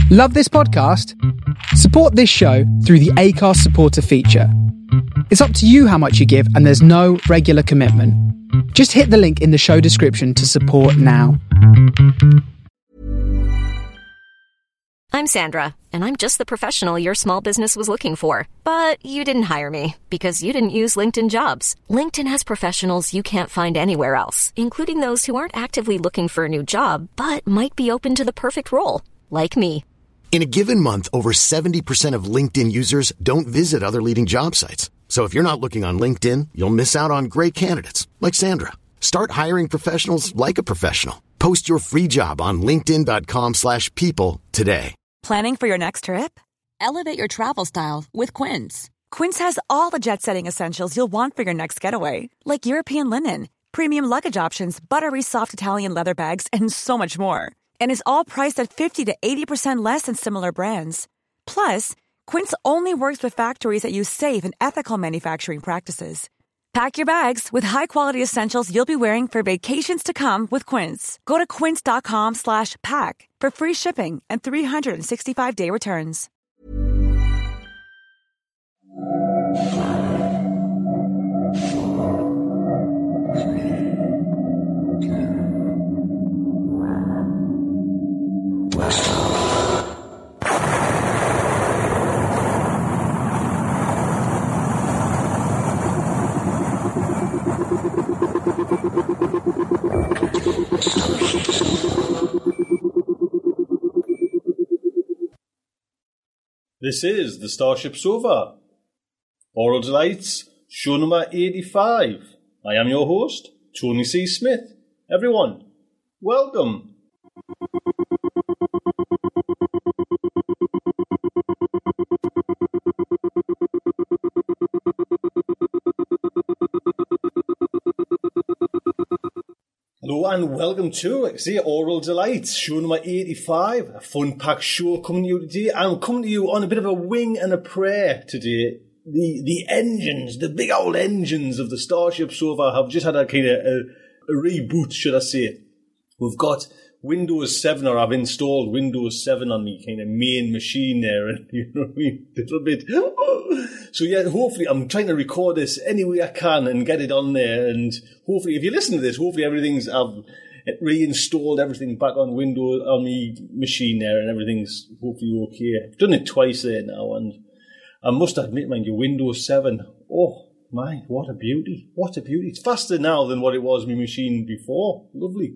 Love this podcast? Support this show through the Acast supporter feature. It's up to you how much you give, and there's no regular commitment. Just hit the link in the show description to support now. I'm Sandra, and I'm just the professional your small business was looking for. But you didn't hire me because you didn't use LinkedIn Jobs. LinkedIn has professionals you can't find anywhere else, including those who aren't actively looking for a new job, but might be open to the perfect role, like me. In a given month, over 70% of LinkedIn users don't visit other leading job sites. So if you're not looking on LinkedIn, you'll miss out on great candidates like Sandra. Start hiring professionals like a professional. Post your free job on linkedin.com/people today. Planning for your next trip? Elevate your travel style with Quince. Quince has all the jet-setting essentials you'll want for your next getaway, like European linen, premium luggage options, buttery soft Italian leather bags, and so much more. And is all priced at 50 to 80% less than similar brands. Plus, Quince only works with factories that use safe and ethical manufacturing practices. Pack your bags with high-quality essentials you'll be wearing for vacations to come with Quince. Go to quince.com/pack for free shipping and 365-day returns. This is the Starship Sofa, Oral Delights, show number 85. I am your host, Tony C. Smith. Everyone, welcome. Hello and welcome to Oral Delights, show number 85, a fun-packed show coming to you today. I'm coming to you on a bit of a wing and a prayer today. The engines, the big old engines of the Starship Sofa have just had a kind of a reboot, should I say. We've got Windows 7, or I've installed Windows 7 on me kind of main machine there, and you know what I mean, a little bit. So yeah, hopefully I'm trying to record this any way I can and get it on there, and hopefully if you listen to this, hopefully I've reinstalled everything back on Windows, on me machine there, and everything's hopefully okay. I've done it twice there now, and I must admit, mind you, Windows 7, oh my, what a beauty, what a beauty. It's faster now than what it was my machine before. Lovely.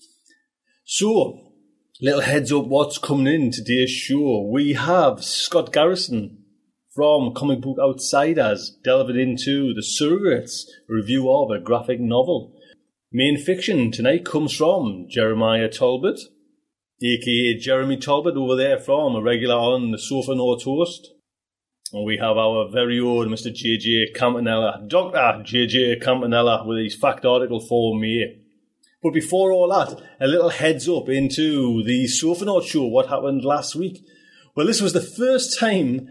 So, little heads up what's coming in today's show. We have Scott Garrison from Comic Book Outsiders delving into The Surrogates, a review of a graphic novel. Main fiction tonight comes from Jeremiah Talbot, aka Jeremy Talbot over there from a regular on the Sofa No Toast. And we have our very own Mr. JJ Campanella, Dr. JJ Campanella, with his fact article for me. But before all that, a little heads up into the Sofa Note show, what happened last week. Well, this was the first time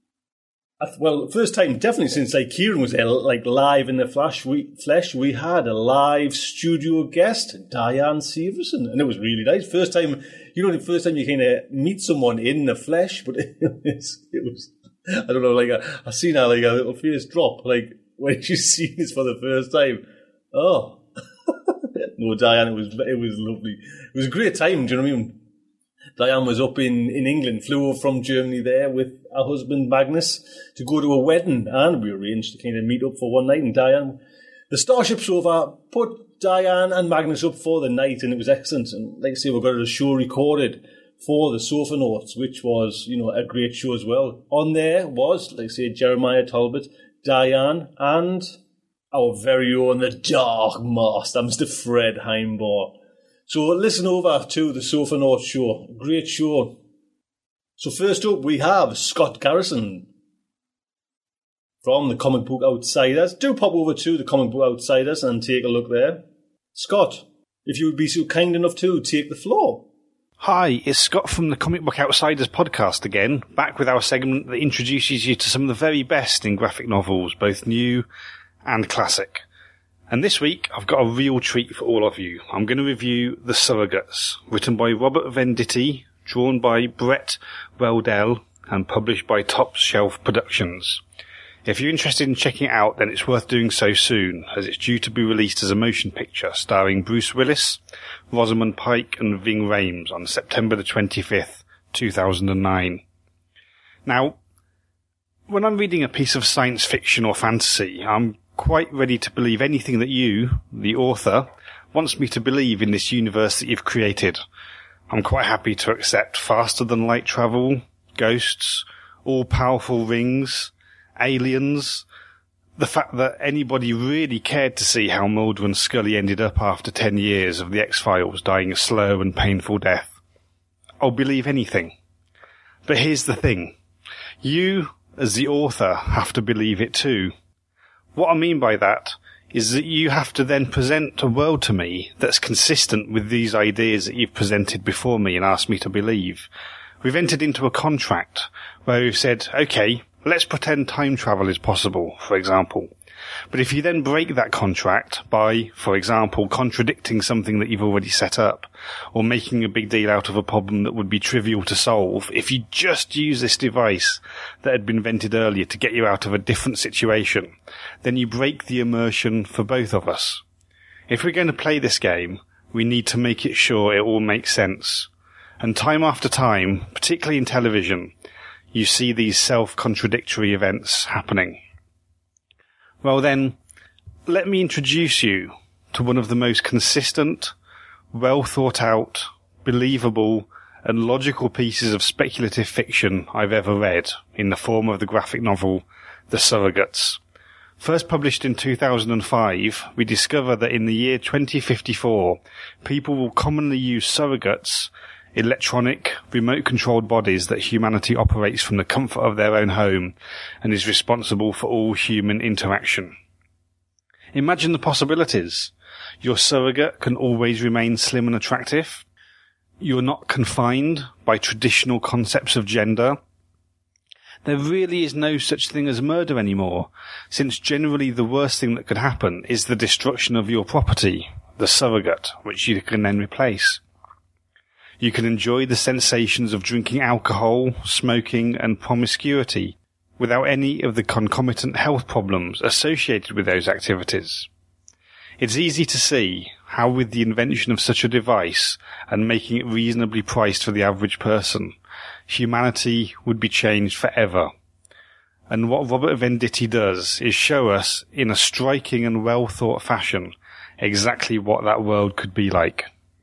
definitely since Kieran was there, live in the flesh, we had a live studio guest, Diane Severson, and it was really nice. First time you kind of meet someone in the flesh, but it was I don't know, I seen her a little face drop, when she's seen this for the first time. Oh. No, Diane, it was lovely. It was a great time, do you know what I mean? Diane was up in England, flew over from Germany there with her husband Magnus to go to a wedding, and we arranged to kind of meet up for one night, and Diane, the Starship Sofa put Diane and Magnus up for the night, and it was excellent. And like I say, we got a show recorded for the Sofa Notes, which was, a great show as well. On there was, like I say, Jeremiah Talbot, Diane, and our very own, the Dark Master, Mr. Fred Heimbaugh. So listen over to the Sofa Notes show. Great show. So first up, we have Scott Garrison from the Comic Book Outsiders. Do pop over to the Comic Book Outsiders and take a look there. Scott, if you would be so kind enough to take the floor. Hi, it's Scott from the Comic Book Outsiders podcast again, back with our segment that introduces you to some of the very best in graphic novels, both new and classic. And this week, I've got a real treat for all of you. I'm going to review The Surrogates, written by Robert Venditti, drawn by Brett Weldell and published by Top Shelf Productions. If you're interested in checking it out, then it's worth doing so soon, as it's due to be released as a motion picture starring Bruce Willis, Rosamund Pike and Ving Rhames on September the 25th, 2009. Now, when I'm reading a piece of science fiction or fantasy, I'm quite ready to believe anything that you, the author, wants me to believe in this universe that you've created. I'm quite happy to accept faster than light travel, ghosts, all-powerful rings, aliens, the fact that anybody really cared to see how Mulder and Scully ended up after 10 years of the X-Files dying a slow and painful death. I'll believe anything. But here's the thing. You, as the author, have to believe it too. What I mean by that is that you have to then present a world to me that's consistent with these ideas that you've presented before me and asked me to believe. We've entered into a contract where we've said, okay, let's pretend time travel is possible, for example. But if you then break that contract by, for example, contradicting something that you've already set up, or making a big deal out of a problem that would be trivial to solve, if you just use this device that had been invented earlier to get you out of a different situation, then you break the immersion for both of us. If we're going to play this game, we need to make it sure it all makes sense. And time after time, particularly in television, you see these self-contradictory events happening. Well then, let me introduce you to one of the most consistent, well thought out, believable and logical pieces of speculative fiction I've ever read, in the form of the graphic novel The Surrogates. First published in 2005, we discover that in the year 2054, people will commonly use surrogates, electronic, remote-controlled bodies that humanity operates from the comfort of their own home and is responsible for all human interaction. Imagine the possibilities. Your surrogate can always remain slim and attractive. You're not confined by traditional concepts of gender. There really is no such thing as murder anymore, since generally the worst thing that could happen is the destruction of your property, the surrogate, which you can then replace. You can enjoy the sensations of drinking alcohol, smoking and promiscuity without any of the concomitant health problems associated with those activities. It's easy to see how with the invention of such a device and making it reasonably priced for the average person, humanity would be changed forever. And what Robert Venditti does is show us in a striking and well thought fashion exactly what that world could be like.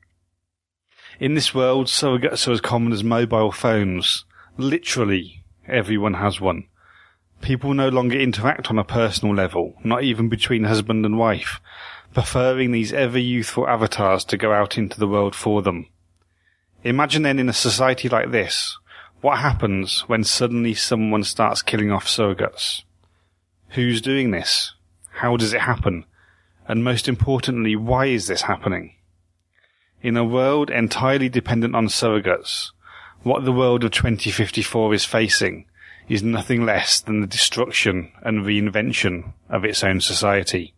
In this world, surrogates are as common as mobile phones. Literally, everyone has one. People no longer interact on a personal level, not even between husband and wife, preferring these ever-youthful avatars to go out into the world for them. Imagine then in a society like this, what happens when suddenly someone starts killing off surrogates? Who's doing this? How does it happen? And most importantly, why is this happening? In a world entirely dependent on surrogates, what the world of 2054 is facing is nothing less than the destruction and reinvention of its own society.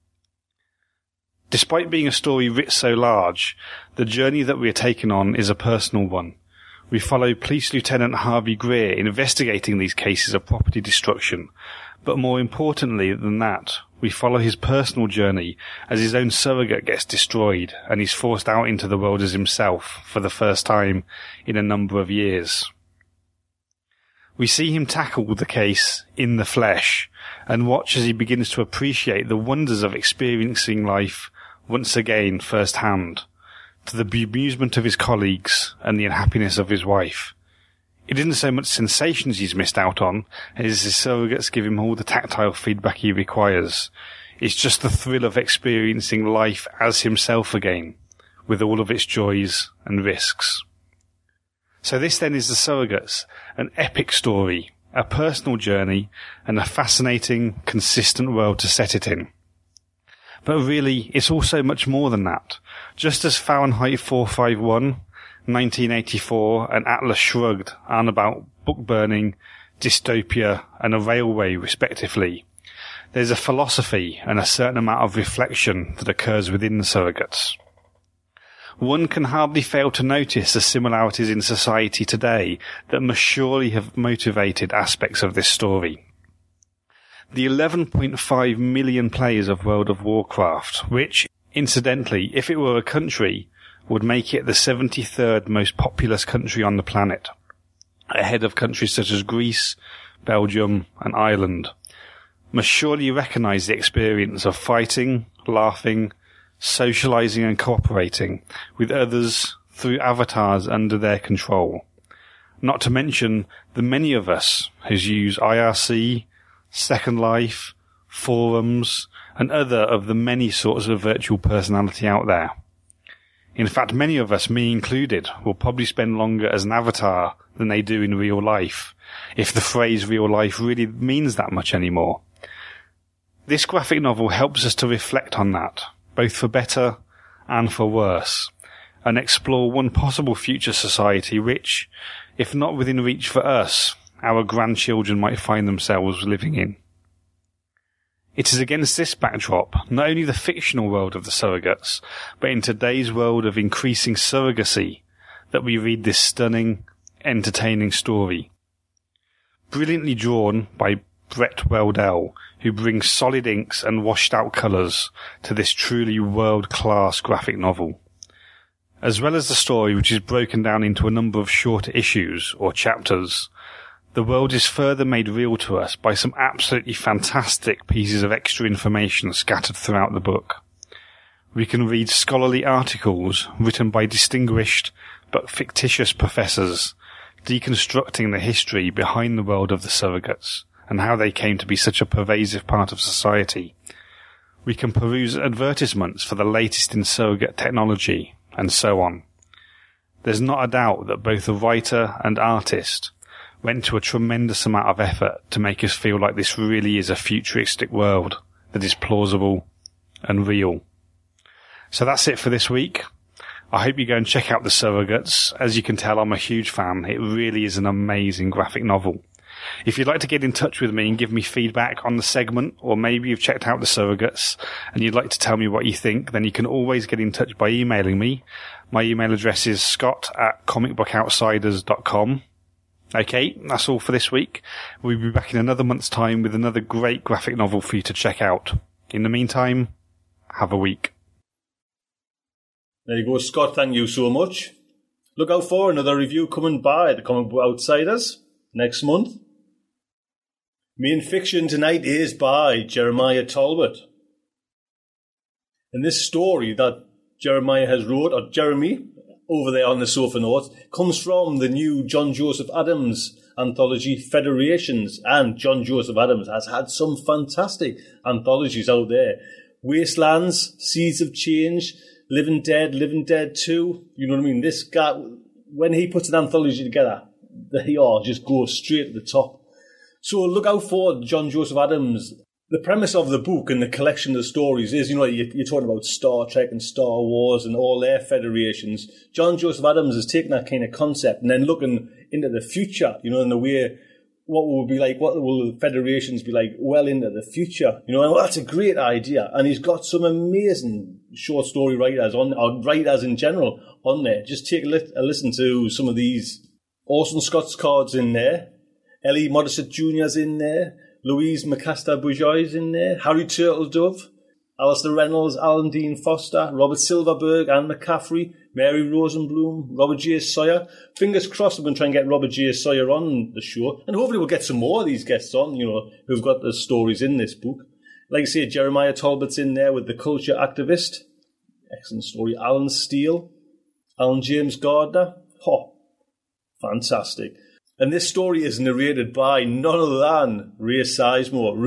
Despite being a story writ so large, the journey that we are taken on is a personal one. We follow Police Lieutenant Harvey Greer investigating these cases of property destruction, but more importantly than that, we follow his personal journey as his own surrogate gets destroyed and he's forced out into the world as himself for the first time in a number of years. We see him tackle the case in the flesh and watch as he begins to appreciate the wonders of experiencing life once again firsthand, to the bemusement of his colleagues and the unhappiness of his wife. It isn't so much sensations he's missed out on as his surrogates give him all the tactile feedback he requires. It's just the thrill of experiencing life as himself again, with all of its joys and risks. So this then is The Surrogates, an epic story, a personal journey, and a fascinating, consistent world to set it in. But really, it's also much more than that. Just as Fahrenheit 451, 1984 and Atlas Shrugged are about book burning, dystopia and a railway respectively, there's a philosophy and a certain amount of reflection that occurs within The Surrogates. one can hardly fail to notice the similarities in society today that must surely have motivated aspects of this story. The 11.5 million players of World of Warcraft, which, incidentally, if it were a country, would make it the 73rd most populous country on the planet, ahead of countries such as Greece, Belgium, and Ireland, must surely recognise the experience of fighting, laughing, socialising and cooperating with others through avatars under their control. Not to mention the many of us who use IRC, Second Life, forums, and other of the many sorts of virtual personality out there. In fact, many of us, me included, will probably spend longer as an avatar than they do in real life, if the phrase real life really means that much anymore. This graphic novel helps us to reflect on that, both for better and for worse, and explore one possible future society which, if not within reach for us, our grandchildren might find themselves living in. It is against this backdrop, not only the fictional world of the surrogates, but in today's world of increasing surrogacy, that we read this stunning, entertaining story. Brilliantly drawn by Brett Weldell, who brings solid inks and washed-out colours to this truly world-class graphic novel. As well as the story, which is broken down into a number of shorter issues, or chapters, the world is further made real to us by some absolutely fantastic pieces of extra information scattered throughout the book. We can read scholarly articles written by distinguished but fictitious professors, deconstructing the history behind the world of the surrogates, and how they came to be such a pervasive part of society. We can peruse advertisements for the latest in surrogate technology, and so on. There's not a doubt that both the writer and artist went to a tremendous amount of effort to make us feel like this really is a futuristic world that is plausible and real. So that's it for this week. I hope you go and check out The Surrogates. As you can tell, I'm a huge fan. It really is an amazing graphic novel. If you'd like to get in touch with me and give me feedback on the segment, or maybe you've checked out The Surrogates and you'd like to tell me what you think, then you can always get in touch by emailing me. My email address is scott@comicbookoutsiders.com. Okay, that's all for this week. We'll be back in another month's time with another great graphic novel for you to check out. In the meantime, have a week. There you go, Scott. Thank you so much. Look out for another review coming by the Comic Book Outsiders next month. Main fiction tonight is by Jeremiah Talbot. And this story that Jeremiah has wrote, or Jeremy, over there on the sofa notes, comes from the new John Joseph Adams anthology, Federations. And John Joseph Adams has had some fantastic anthologies out there. Wastelands, Seeds of Change, Living Dead 2. You know what I mean? This guy, when he puts an anthology together, they all just go straight to the top. So look out for John Joseph Adams. The premise of the book and the collection of stories is, you know, you're talking about Star Trek and Star Wars and all their federations. John Joseph Adams has taken that kind of concept and then looking into the future, you know, in the way, what will be like, what will the federations be like well into the future, you know, and that's a great idea. And he's got some amazing short story writers or writers in general on there. Just take a listen to some of these. Orson Scott's cards in there. Ellie Modisett Jr.'s in there. Louise McCaster-Bourgeois in there, Harry Turtledove, Alistair Reynolds, Alan Dean Foster, Robert Silverberg, Anne McCaffrey, Mary Rosenblum, Robert J. Sawyer. Fingers crossed we're going to try and get Robert J. Sawyer on the show. And hopefully we'll get some more of these guests on, you know, who've got the stories in this book. Like I say, Jeremiah Talbot's in there with The Culture Activist. Excellent story. Alan Steele, Alan James Gardner. Oh, fantastic. And this story is narrated by none other than Ray Sizemore.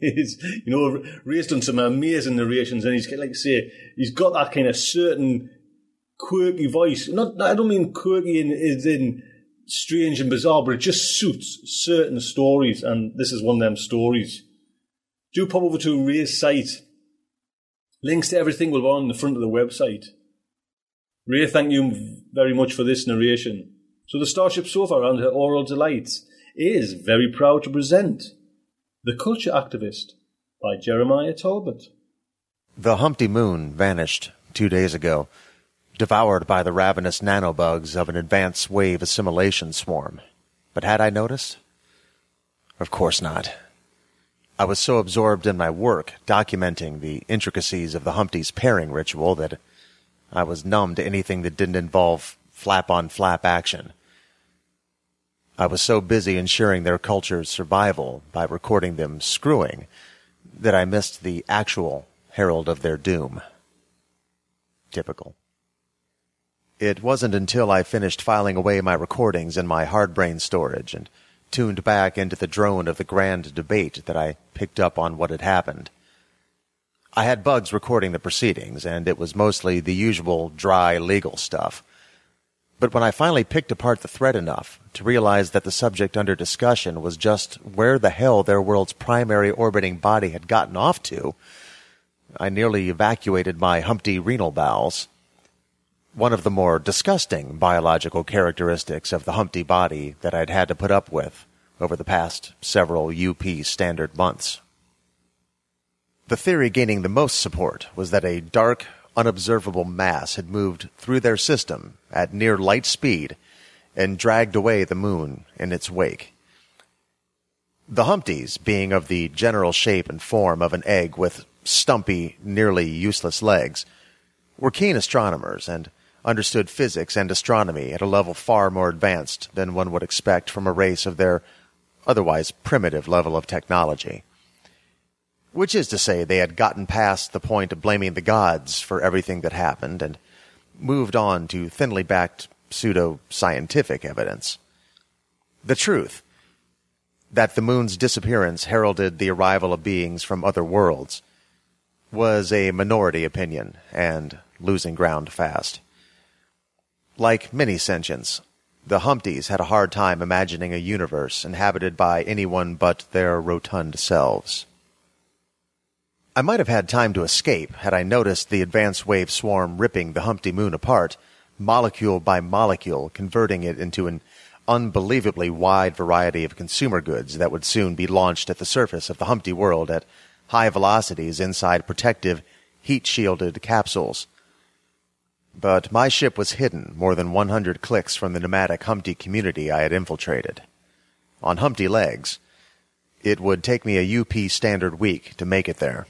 Ray's done some amazing narrations, and he's, like I say, he's got that kind of certain quirky voice. I don't mean quirky in strange and bizarre, but it just suits certain stories, and this is one of them stories. Do pop over to Ray's site. Links to everything will be on the front of the website. Ray, thank you very much for this narration. So the Starship Sofa and her Oral Delights is very proud to present The Culture Activist by Jeremiah Talbot. The Humpty Moon vanished 2 days ago. devoured by the ravenous nanobugs of an advanced wave assimilation swarm. But had I noticed? Of course not. I was so absorbed in my work documenting the intricacies of the Humpty's pairing ritual that I was numb to anything that didn't involve flap-on-flap action. I was so busy ensuring their culture's survival by recording them screwing that I missed the actual herald of their doom. Typical. It wasn't until I finished filing away my recordings in my hard-brain storage and tuned back into the drone of the grand debate that I picked up on what had happened. I had bugs recording the proceedings, and it was mostly the usual dry legal stuff. But when I finally picked apart the thread enough to realize that the subject under discussion was just where the hell their world's primary orbiting body had gotten off to, I nearly evacuated my Humpty renal bowels. One of the more disgusting biological characteristics of the Humpty body that I'd had to put up with over the past several UP standard months. The theory gaining the most support was that a dark, unobservable mass had moved through their system at near light speed and dragged away the moon in its wake. The Humpties, being of the general shape and form of an egg with stumpy, nearly useless legs, were keen astronomers and understood physics and astronomy at a level far more advanced than one would expect from a race of their otherwise primitive level of technology. Which is to say, they had gotten past the point of blaming the gods for everything that happened and moved on to thinly backed pseudo-scientific evidence. The truth, that the moon's disappearance heralded the arrival of beings from other worlds, was a minority opinion and losing ground fast. Like many sentients, the Humpties had a hard time imagining a universe inhabited by anyone but their rotund selves. I might have had time to escape had I noticed the advance wave swarm ripping the Humpty moon apart, molecule by molecule, converting it into an unbelievably wide variety of consumer goods that would soon be launched at the surface of the Humpty world at high velocities inside protective, heat-shielded capsules. But my ship was hidden more than 100 clicks from the nomadic Humpty community I had infiltrated. On Humpty legs, it would take me a UP standard week to make it there.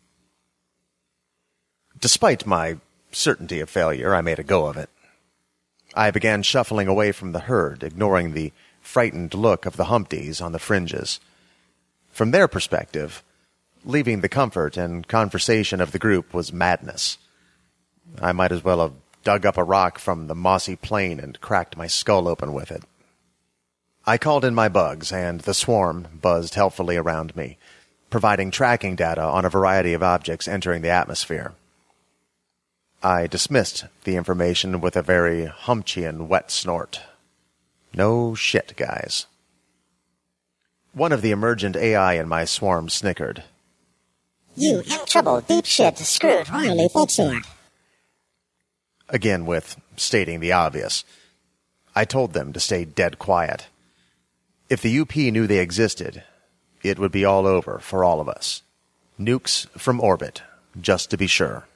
Despite my certainty of failure, I made a go of it. I began shuffling away from the herd, ignoring the frightened look of the Humpties on the fringes. From their perspective, leaving the comfort and conversation of the group was madness. I might as well have dug up a rock from the mossy plain and cracked my skull open with it. I called in my bugs, and the swarm buzzed helpfully around me, providing tracking data on a variety of objects entering the atmosphere. I dismissed the information with a very Humptian wet snort. No shit, guys. One of the emergent AI in my swarm snickered. You in trouble, deep shit, screwed, royally footsore. Again with stating the obvious. I told them to stay dead quiet. If the UP knew they existed, it would be all over for all of us. Nukes from orbit, just to be sure.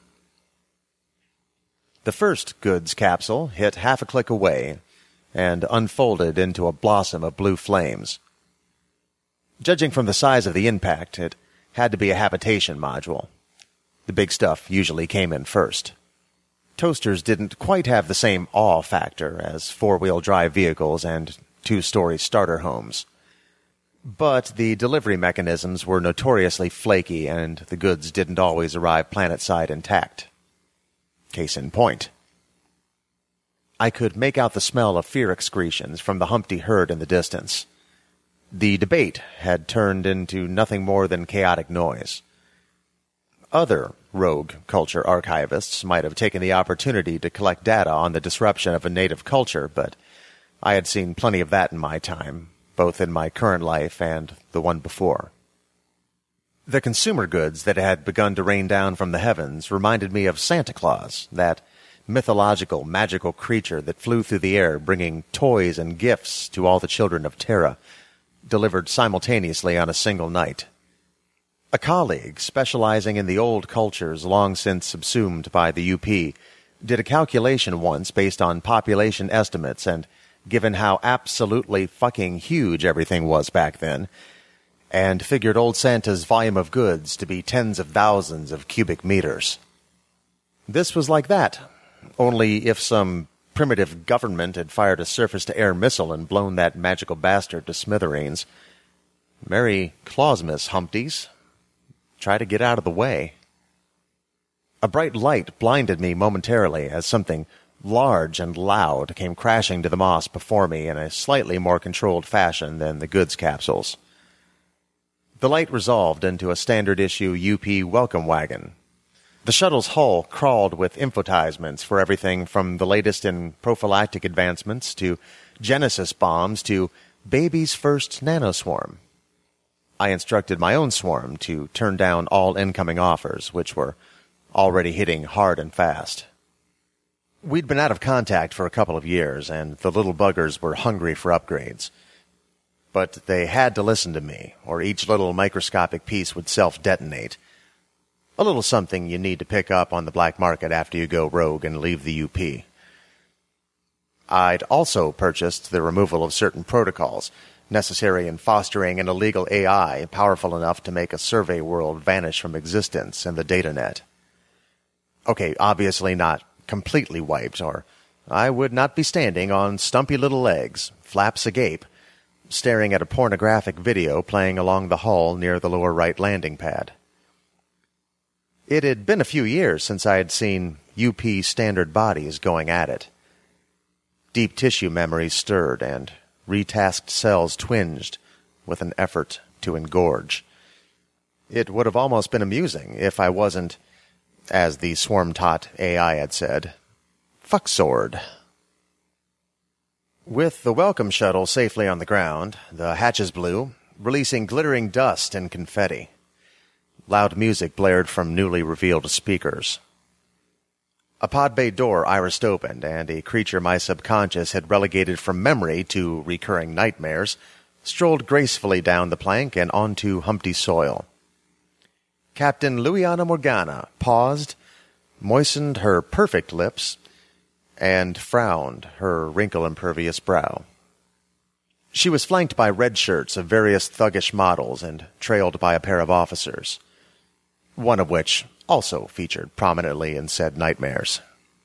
The first goods capsule hit half a click away and unfolded into a blossom of blue flames. Judging from the size of the impact, it had to be a habitation module. The big stuff usually came in first. Toasters didn't quite have the same awe factor as four-wheel drive vehicles and two-story starter homes. But the delivery mechanisms were notoriously flaky, and the goods didn't always arrive planet-side intact. Case in point. I could make out the smell of fear excretions from the Humpty herd in the distance. The debate had turned into nothing more than chaotic noise. Other rogue culture archivists might have taken the opportunity to collect data on the disruption of a native culture, but I had seen plenty of that in my time, both in my current life and the one before. The consumer goods that had begun to rain down from the heavens reminded me of Santa Claus, that mythological, magical creature that flew through the air bringing toys and gifts to all the children of Terra, delivered simultaneously on a single night. A colleague specializing in the old cultures long since subsumed by the UP did a calculation once based on population estimates, and given how absolutely fucking huge everything was back then, and figured old Santa's volume of goods to be tens of thousands of cubic meters. This was like that, only if some primitive government had fired a surface-to-air missile and blown that magical bastard to smithereens. Merry Clausmas, Humpties. Try to get out of the way. A bright light blinded me momentarily as something large and loud came crashing to the moss before me in a slightly more controlled fashion than the goods capsules. The light resolved into a standard-issue UP welcome wagon. The shuttle's hull crawled with infotisements for everything from the latest in prophylactic advancements to Genesis bombs to baby's first nanoswarm. I instructed my own swarm to turn down all incoming offers, which were already hitting hard and fast. We'd been out of contact for a couple of years, and the little buggers were hungry for upgrades. But they had to listen to me, or each little microscopic piece would self-detonate. A little something you need to pick up on the black market after you go rogue and leave the UP. I'd also purchased the removal of certain protocols necessary in fostering an illegal AI powerful enough to make a survey world vanish from existence in the datanet. Okay, obviously not completely wiped, or I would not be standing on stumpy little legs, flaps agape, staring at a pornographic video playing along the hull near the lower right landing pad. It had been a few years since I had seen UP standard bodies going at it. Deep tissue memories stirred, and retasked cells twinged with an effort to engorge. It would have almost been amusing if I wasn't, as the swarm-taught AI had said, fuck-sword. With the welcome shuttle safely on the ground, the hatches blew, releasing glittering dust and confetti. Loud music blared from newly revealed speakers. A pod bay door irised open, and a creature my subconscious had relegated from memory to recurring nightmares strolled gracefully down the plank and onto Humpty soil. Captain Luiana Morgana paused, moistened her perfect lips, and frowned her wrinkle-impervious brow. She was flanked by red shirts of various thuggish models and trailed by a pair of officers, one of which also featured prominently in said nightmares.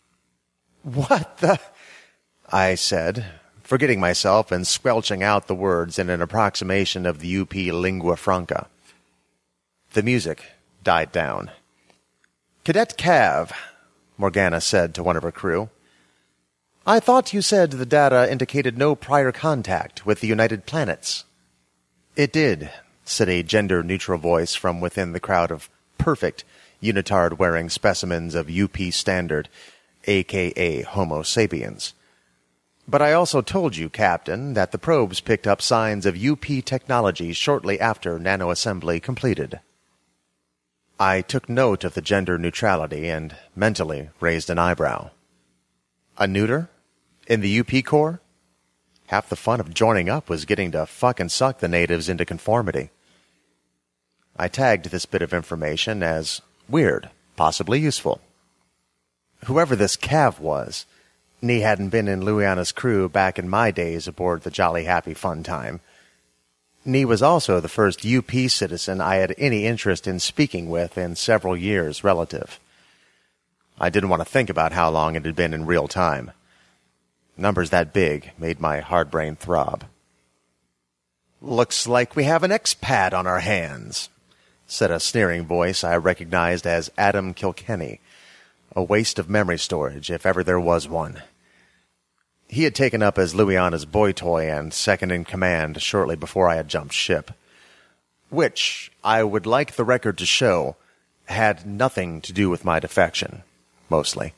"What the—" I said, forgetting myself and squelching out the words in an approximation of the UP lingua franca. The music died down. "Cadet Cav," Morgana said to one of her crew, "I thought you said the data indicated no prior contact with the United Planets." "It did," said a gender-neutral voice from within the crowd of perfect unitard-wearing specimens of UP Standard, a.k.a. Homo sapiens. "But I also told you, Captain, that the probes picked up signs of UP technology shortly after nanoassembly completed." I took note of the gender neutrality and mentally raised an eyebrow. A neuter? In the UP Corps? Half the fun of joining up was getting to fuck and suck the natives into conformity. I tagged this bit of information as weird, possibly useful. Whoever this Cav was, he hadn't been in Luiana's crew back in my days aboard the Jolly Happy Fun Time. He was also the first UP citizen I had any interest in speaking with in several years relative. I didn't want to think about how long it had been in real time. Numbers that big made my hard brain throb. "Looks like we have an expat on our hands," said a sneering voice I recognized as Adam Kilkenny, a waste of memory storage if ever there was one. He had taken up as Luiana's boy toy and second-in-command shortly before I had jumped ship, which, I would like the record to show, had nothing to do with my defection, mostly.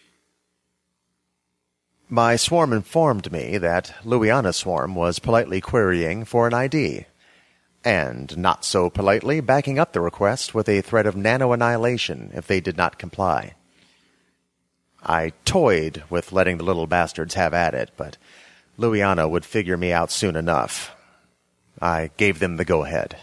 My swarm informed me that Luiana's swarm was politely querying for an ID, and not so politely backing up the request with a threat of nano-annihilation if they did not comply. I toyed with letting the little bastards have at it, but Luiana would figure me out soon enough. I gave them the go-ahead.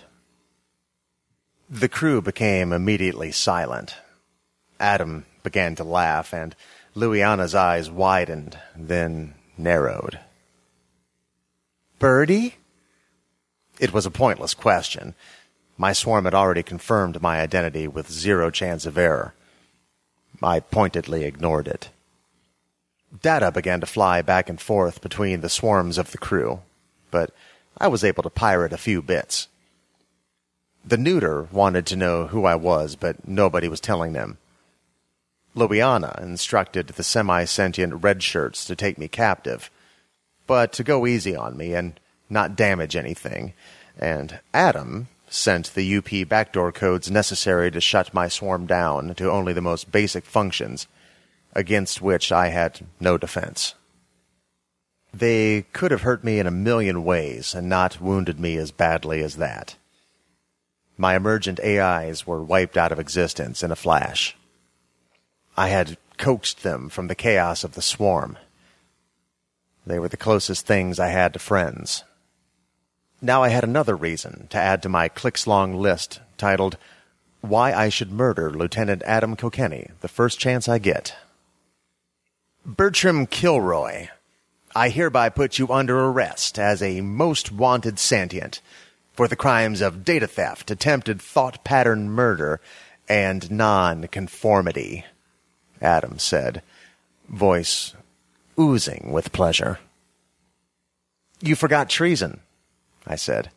The crew became immediately silent. Adam began to laugh, and Luiana's eyes widened, then narrowed. Birdie? It was a pointless question. My swarm had already confirmed my identity with 0 chance of error. I pointedly ignored it. Data began to fly back and forth between the swarms of the crew, but I was able to pirate a few bits. The neuter wanted to know who I was, but nobody was telling them. Luiana instructed the semi-sentient red shirts to take me captive, but to go easy on me and not damage anything, and Adam sent the UP backdoor codes necessary to shut my swarm down to only the most basic functions, against which I had no defense. They could have hurt me in a million ways and not wounded me as badly as that. My emergent AIs were wiped out of existence in a flash. I had coaxed them from the chaos of the swarm. They were the closest things I had to friends. Now I had another reason to add to my clicks-long list titled, Why I Should Murder Lieutenant Adam Kilkenny the First Chance I Get. Bertram Kilroy, I hereby put you under arrest as a most wanted sentient for the crimes of data theft, attempted thought pattern murder, and non-conformity, Adam said, voice oozing with pleasure. You forgot treason, I said.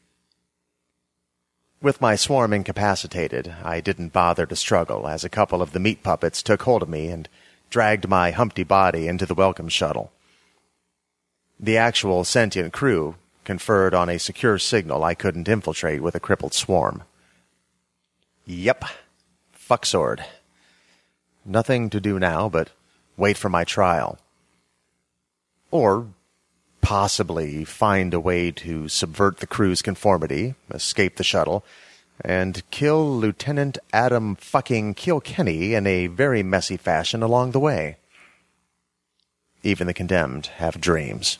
With my swarm incapacitated, I didn't bother to struggle as a couple of the meat puppets took hold of me and dragged my humpty body into the welcome shuttle. The actual sentient crew conferred on a secure signal I couldn't infiltrate with a crippled swarm. Yep, fuck sword. Nothing to do now but wait for my trial. Or possibly find a way to subvert the crew's conformity, escape the shuttle, and kill Lieutenant Adam fucking Kilkenny in a very messy fashion along the way. Even the condemned have dreams.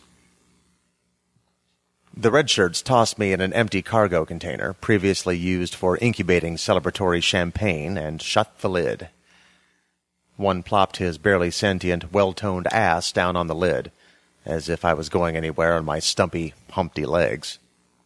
The redshirts tossed me in an empty cargo container, previously used for incubating celebratory champagne, and shut the lid. One plopped his barely sentient, well-toned ass down on the lid, as if I was going anywhere on my stumpy, humpty legs.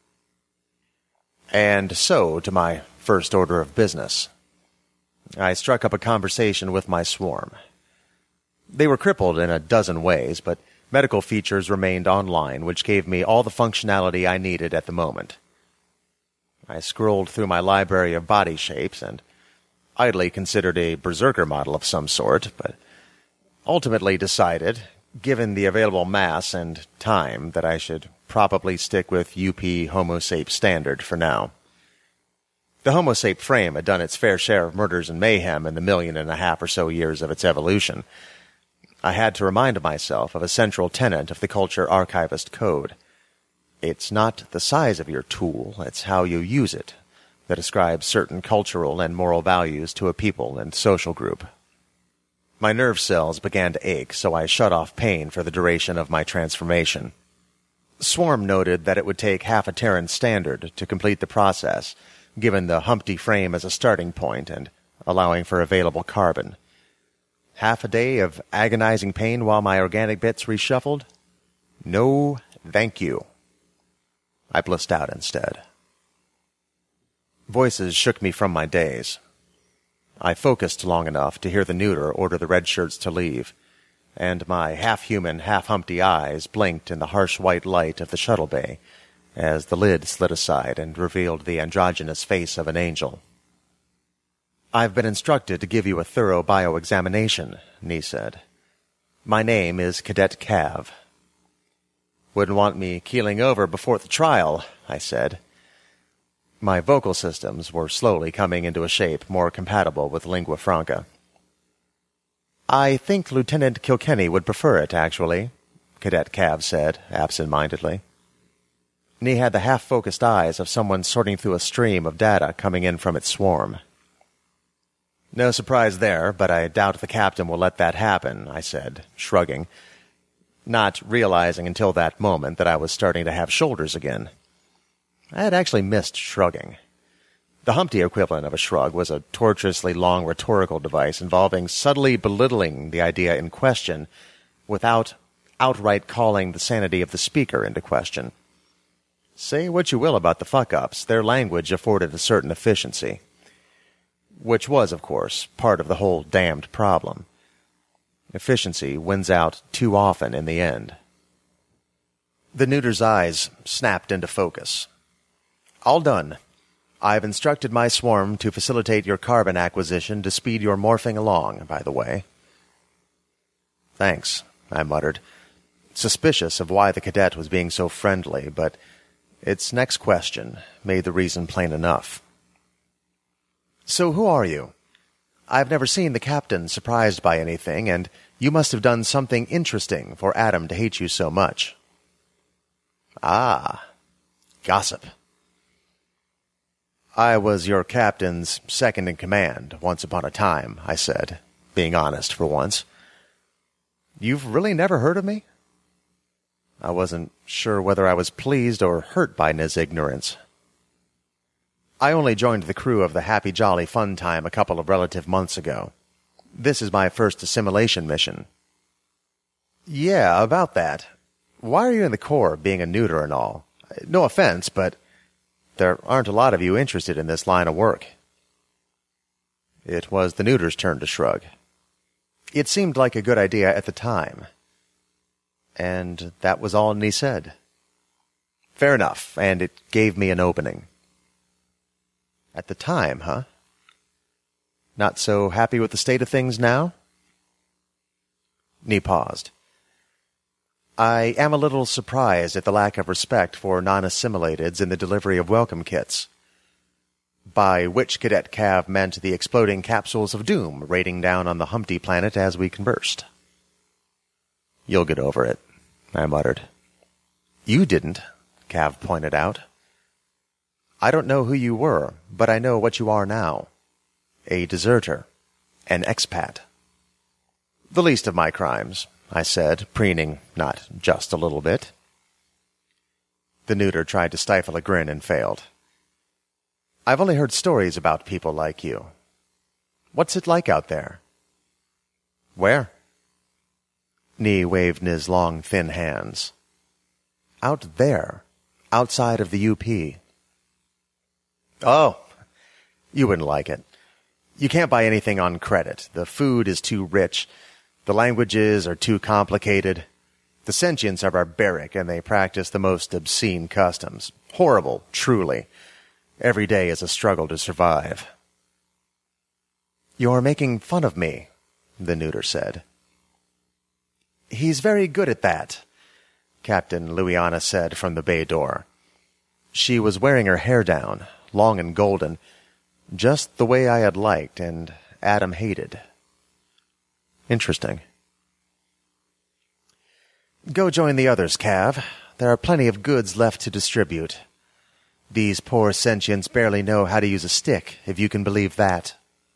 And so to my first order of business. I struck up a conversation with my swarm. They were crippled in a dozen ways, but medical features remained online, which gave me all the functionality I needed at the moment. I scrolled through my library of body shapes and idly considered a berserker model of some sort, but ultimately decided, given the available mass and time, that I should probably stick with UP Homo Sape Standard for now. The Homo Sape frame had done its fair share of murders and mayhem in the 1.5 million or so years of its evolution. I had to remind myself of a central tenet of the Culture Archivist Code. It's not the size of your tool, it's how you use it, that ascribes certain cultural and moral values to a people and social group. My nerve cells began to ache, so I shut off pain for the duration of my transformation. Swarm noted that it would take half a Terran standard to complete the process, given the Humpty frame as a starting point and allowing for available carbon. Half a day of agonizing pain while my organic bits reshuffled? No, thank you. I blissed out instead. Voices shook me from my daze. I focused long enough to hear the neuter order the red shirts to leave, and my half-human, half-humpty eyes blinked in the harsh white light of the shuttle bay as the lid slid aside and revealed the androgynous face of an angel. I've been instructed to give you a thorough bioexamination, Nee said. My name is Cadet Cav. Wouldn't want me keeling over before the trial, I said. My vocal systems were slowly coming into a shape more compatible with lingua franca. I think Lieutenant Kilkenny would prefer it, actually, Cadet Cav said, absent-mindedly. Nee had the half-focused eyes of someone sorting through a stream of data coming in from its swarm. No surprise there, but I doubt the captain will let that happen, I said, shrugging, not realizing until that moment that I was starting to have shoulders again. I had actually missed shrugging. The Humpty equivalent of a shrug was a tortuously long rhetorical device involving subtly belittling the idea in question without outright calling the sanity of the speaker into question. Say what you will about the fuck-ups, their language afforded a certain efficiency. Which was, of course, part of the whole damned problem. Efficiency wins out too often in the end. The neuter's eyes snapped into focus. All done. I've instructed my swarm to facilitate your carbon acquisition to speed your morphing along, by the way. Thanks, I muttered, suspicious of why the cadet was being so friendly, but its next question made the reason plain enough. So who are you? I've never seen the captain surprised by anything, and you must have done something interesting for Adam to hate you so much. Ah, gossip. I was your captain's second-in-command once upon a time, I said, being honest for once. You've really never heard of me? I wasn't sure whether I was pleased or hurt by Niz's ignorance. I only joined the crew of the Happy Jolly Fun Time a couple of relative months ago. This is my first assimilation mission. Yeah, about that. Why are you in the Corps, being a neuter and all? No offense, but there aren't a lot of you interested in this line of work. It was the neuter's turn to shrug. It seemed like a good idea at the time. And that was all Ni said. Fair enough, and it gave me an opening. At the time, huh? Not so happy with the state of things now? Ni paused. I am a little surprised at the lack of respect for non-assimilateds in the delivery of welcome kits. By which Cadet Cav meant the exploding capsules of doom raining down on the Humpty planet as we conversed. You'll get over it, I muttered. You didn't, Cav pointed out. I don't know who you were, but I know what you are now. A deserter. An expat. The least of my crimes, I said, preening not just a little bit. The neuter tried to stifle a grin and failed. I've only heard stories about people like you. What's it like out there? Where? Ni waved Niz long, thin hands. Out there. Outside of the UP. Oh, you wouldn't like it. You can't buy anything on credit. The food is too rich. The languages are too complicated. The sentients are barbaric, and they practice the most obscene customs. Horrible, truly. Every day is a struggle to survive. You're making fun of me, the neuter said. He's very good at that, Captain Luiana said from the bay door. She was wearing her hair down, long and golden, just the way I had liked and Adam hated. Interesting. Go join the others, Cav. There are plenty of goods left to distribute. These poor sentients barely know how to use a stick, if you can believe that.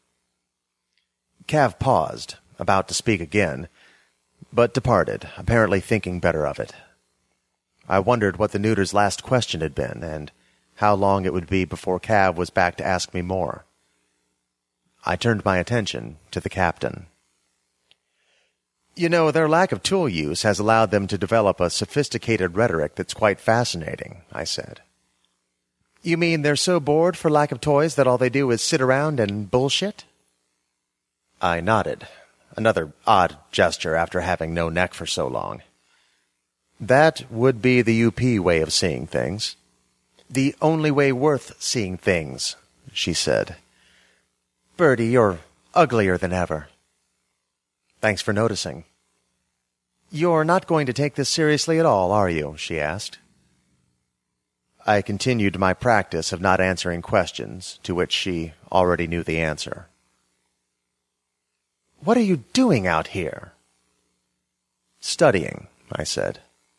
Cav paused, about to speak again, but departed, apparently thinking better of it. I wondered what the neuter's last question had been, and how long it would be before Cav was back to ask me more. I turned my attention to the captain. You know, their lack of tool use has allowed them to develop a sophisticated rhetoric that's quite fascinating, I said. You mean they're so bored for lack of toys that all they do is sit around and bullshit? I nodded, another odd gesture after having no neck for so long. That would be the UP way of seeing things. The only way worth seeing things, she said. Bertie, you're uglier than ever. Thanks for noticing. You're not going to take this seriously at all, are you? She asked. I continued my practice of not answering questions to which she already knew the answer. What are you doing out here? Studying, I said.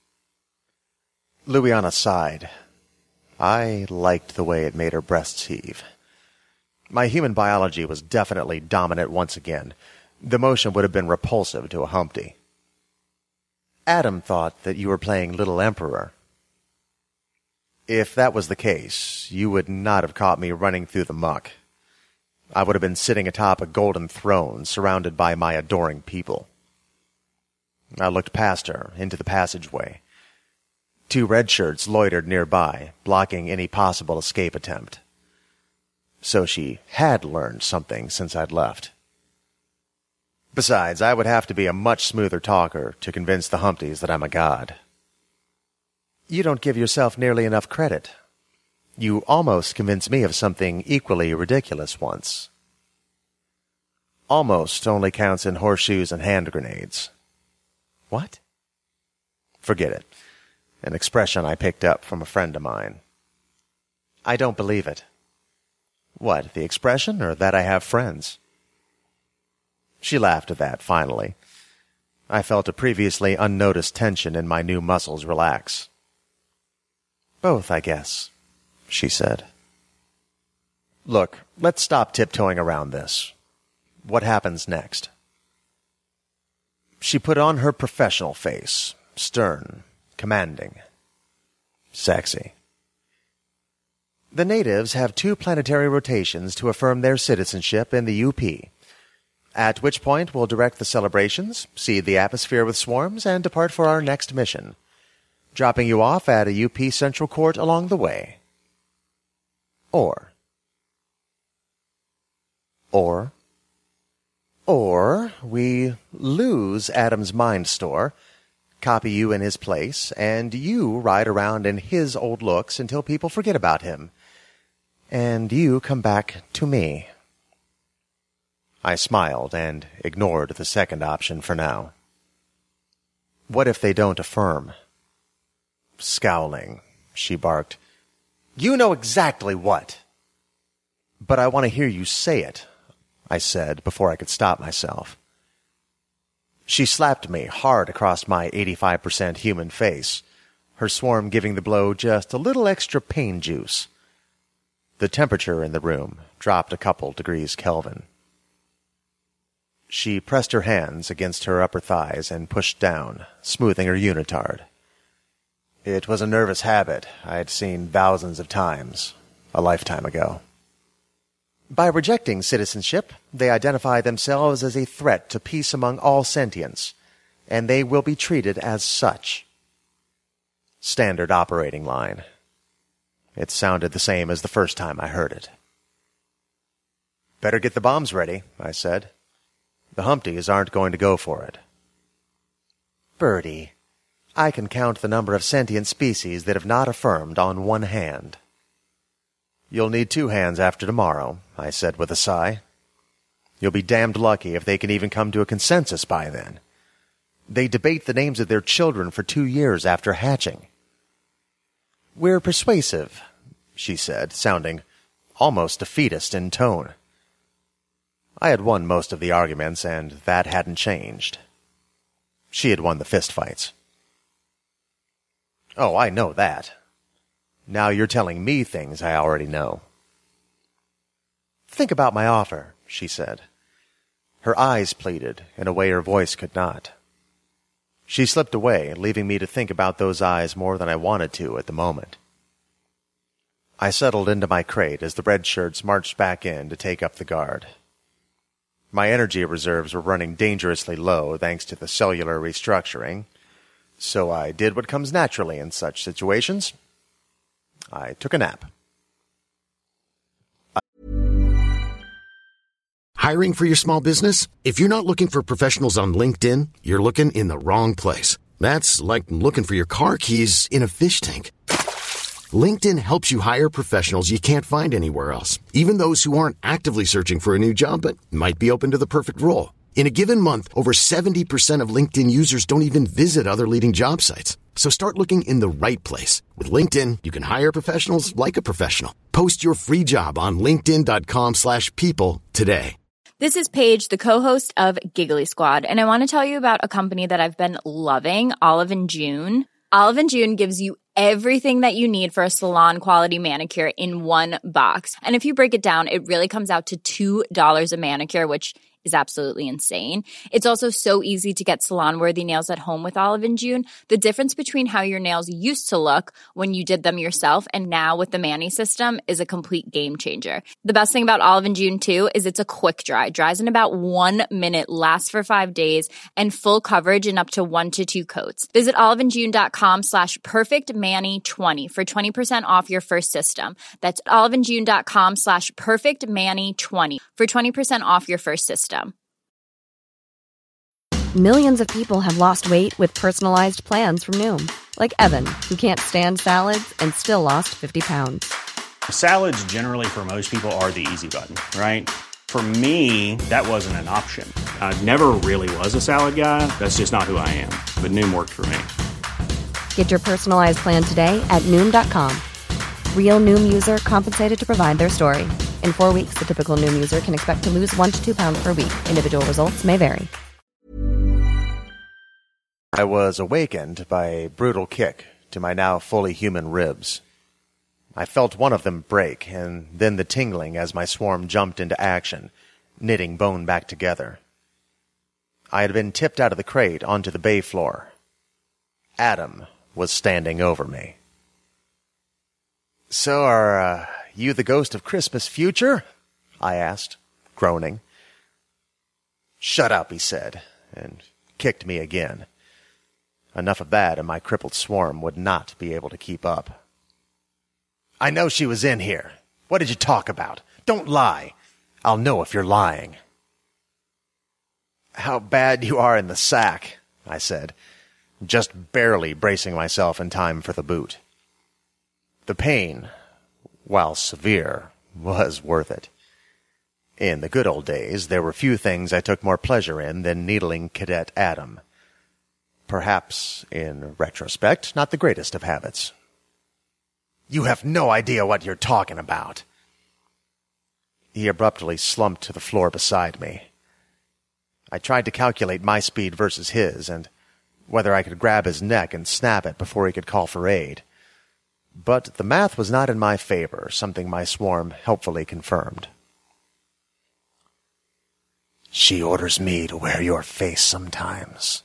Luiana sighed. I liked the way it made her breasts heave. My human biology was definitely dominant once again. The motion would have been repulsive to a Humpty. Adam thought that you were playing Little Emperor. If that was the case, you would not have caught me running through the muck. I would have been sitting atop a golden throne, surrounded by my adoring people. I looked past her, into the passageway. 2 red shirts loitered nearby, blocking any possible escape attempt. So she had learned something since I'd left. Besides, I would have to be a much smoother talker to convince the Humpties that I'm a god. You don't give yourself nearly enough credit. You almost convinced me of something equally ridiculous once. Almost only counts in horseshoes and hand grenades. What? Forget it. An expression I picked up from a friend of mine. I don't believe it. What, the expression, or that I have friends? She laughed at that, finally. I felt a previously unnoticed tension in my new muscles relax. Both, I guess, she said. Look, let's stop tiptoeing around this. What happens next? She put on her professional face, stern, commanding, sexy. The natives have 2 planetary rotations to affirm their citizenship in the UP, at which point we'll direct the celebrations, seed the atmosphere with swarms, and depart for our next mission, dropping you off at a UP Central Court along the way. Or we lose Adam's Mind Store, copy you in his place, and you ride around in his old looks until people forget about him, and you come back to me. I smiled and ignored the second option for now. What if they don't affirm? Scowling, she barked, You know exactly what. But I want to hear you say it, I said before I could stop myself. She slapped me hard across my 85% human face, her swarm giving the blow just a little extra pain juice. The temperature in the room dropped a couple degrees Kelvin. She pressed her hands against her upper thighs and pushed down, smoothing her unitard. It was a nervous habit I had seen thousands of times, a lifetime ago. By rejecting citizenship, they identify themselves as a threat to peace among all sentients, and they will be treated as such. Standard operating line. It sounded the same as the first time I heard it. Better get the bombs ready, I said. The Humpties aren't going to go for it. Birdie, I can count the number of sentient species that have not affirmed on one hand. You'll need 2 hands after tomorrow, I said with a sigh. You'll be damned lucky if they can even come to a consensus by then. They debate the names of their children for 2 years after hatching. We're persuasive, she said, sounding almost defeatist in tone. I had won most of the arguments, and that hadn't changed. She had won the fistfights. Oh, I know that. Now you're telling me things I already know. Think about my offer, she said. Her eyes pleaded in a way her voice could not. She slipped away, leaving me to think about those eyes more than I wanted to at the moment. I settled into my crate as the red shirts marched back in to take up the guard. My energy reserves were running dangerously low thanks to the cellular restructuring, so I did what comes naturally in such situations. I took a nap. Hiring for your small business? If you're not looking for professionals on LinkedIn, you're looking in the wrong place. That's like looking for your car keys in a fish tank. LinkedIn helps you hire professionals you can't find anywhere else, even those who aren't actively searching for a new job but might be open to the perfect role. In a given month, over 70% of LinkedIn users don't even visit other leading job sites. So start looking in the right place. With LinkedIn, you can hire professionals like a professional. Post your free job on linkedin.com/people today. This is Paige, the co-host of Giggly Squad, and I want to tell you about a company that I've been loving, Olive & June. Olive & June gives you everything that you need for a salon-quality manicure in one box. And if you break it down, it really comes out to $2 a manicure, which is absolutely insane. It's also so easy to get salon-worthy nails at home with Olive & June. The difference between how your nails used to look when you did them yourself and now with the Mani system is a complete game changer. The best thing about Olive & June, too, is it's a quick dry. Dries in about 1 minute, lasts for 5 days, and full coverage in up to 1 to 2 coats. Visit oliveandjune.com/perfectmani20 for 20% off your first system. That's oliveandjune.com/perfectmani20 for 20% off your first system. Millions of people have lost weight with personalized plans from Noom. Like Evan, who can't stand salads and still lost 50 pounds. Salads generally for most people are the easy button, right? For me, that wasn't an option. I never really was a salad guy. That's just not who I am. But Noom worked for me. Get your personalized plan today at Noom.com. Real Noom user compensated to provide their story. In 4 weeks, the typical Noom user can expect to lose 1 to 2 pounds per week. Individual results may vary. I was awakened by a brutal kick to my now fully human ribs. I felt one of them break, and then the tingling as my swarm jumped into action, knitting bone back together. I had been tipped out of the crate onto the bay floor. Adam was standing over me. "So are you the ghost of Christmas future?" I asked, groaning. "Shut up," he said, and kicked me again. Enough of that, and my crippled swarm would not be able to keep up. "I know she was in here. What did you talk about? Don't lie. I'll know if you're lying." "How bad you are in the sack," I said, just barely bracing myself in time for the boot. The pain, while severe, was worth it. In the good old days, there were few things I took more pleasure in than needling Cadet Adam. Perhaps, in retrospect, not the greatest of habits. "You have no idea what you're talking about." He abruptly slumped to the floor beside me. I tried to calculate my speed versus his, and whether I could grab his neck and snap it before he could call for aid. But the math was not in my favor, something my swarm helpfully confirmed. "She orders me to wear your face sometimes."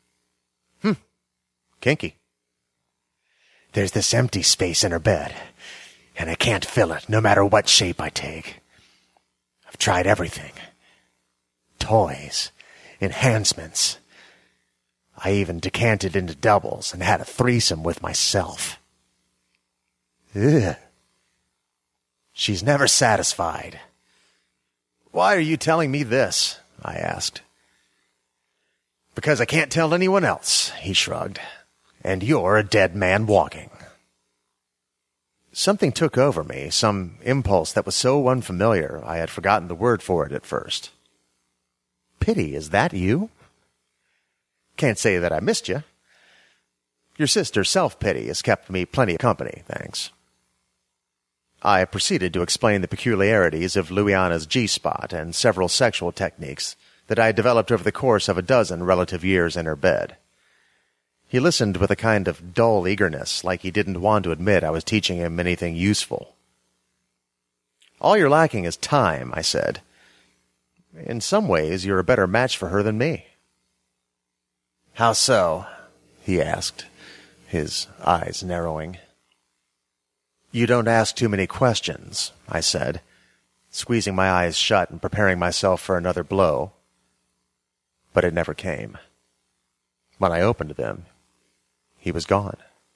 Kinky. "There's this empty space in her bed, and I can't fill it no matter what shape I take. I've tried everything. Toys, enhancements. I even decanted into doubles and had a threesome with myself. Ugh. She's never satisfied." "Why are you telling me this?" I asked. "Because I can't tell anyone else," he shrugged. "And you're a dead man walking." Something took over me, some impulse that was so unfamiliar I had forgotten the word for it at first. "Pity, is that you?" "Can't say that I missed you. Your sister's self-pity has kept me plenty of company, thanks." I proceeded to explain the peculiarities of Luiana's G-spot and several sexual techniques that I had developed over the course of a dozen relative years in her bed. He listened with a kind of dull eagerness, like he didn't want to admit I was teaching him anything useful. "All you're lacking is time," I said. "In some ways, you're a better match for her than me." "How so?" he asked, his eyes narrowing. "You don't ask too many questions," I said, squeezing my eyes shut and preparing myself for another blow. But it never came. When I opened them, he was gone.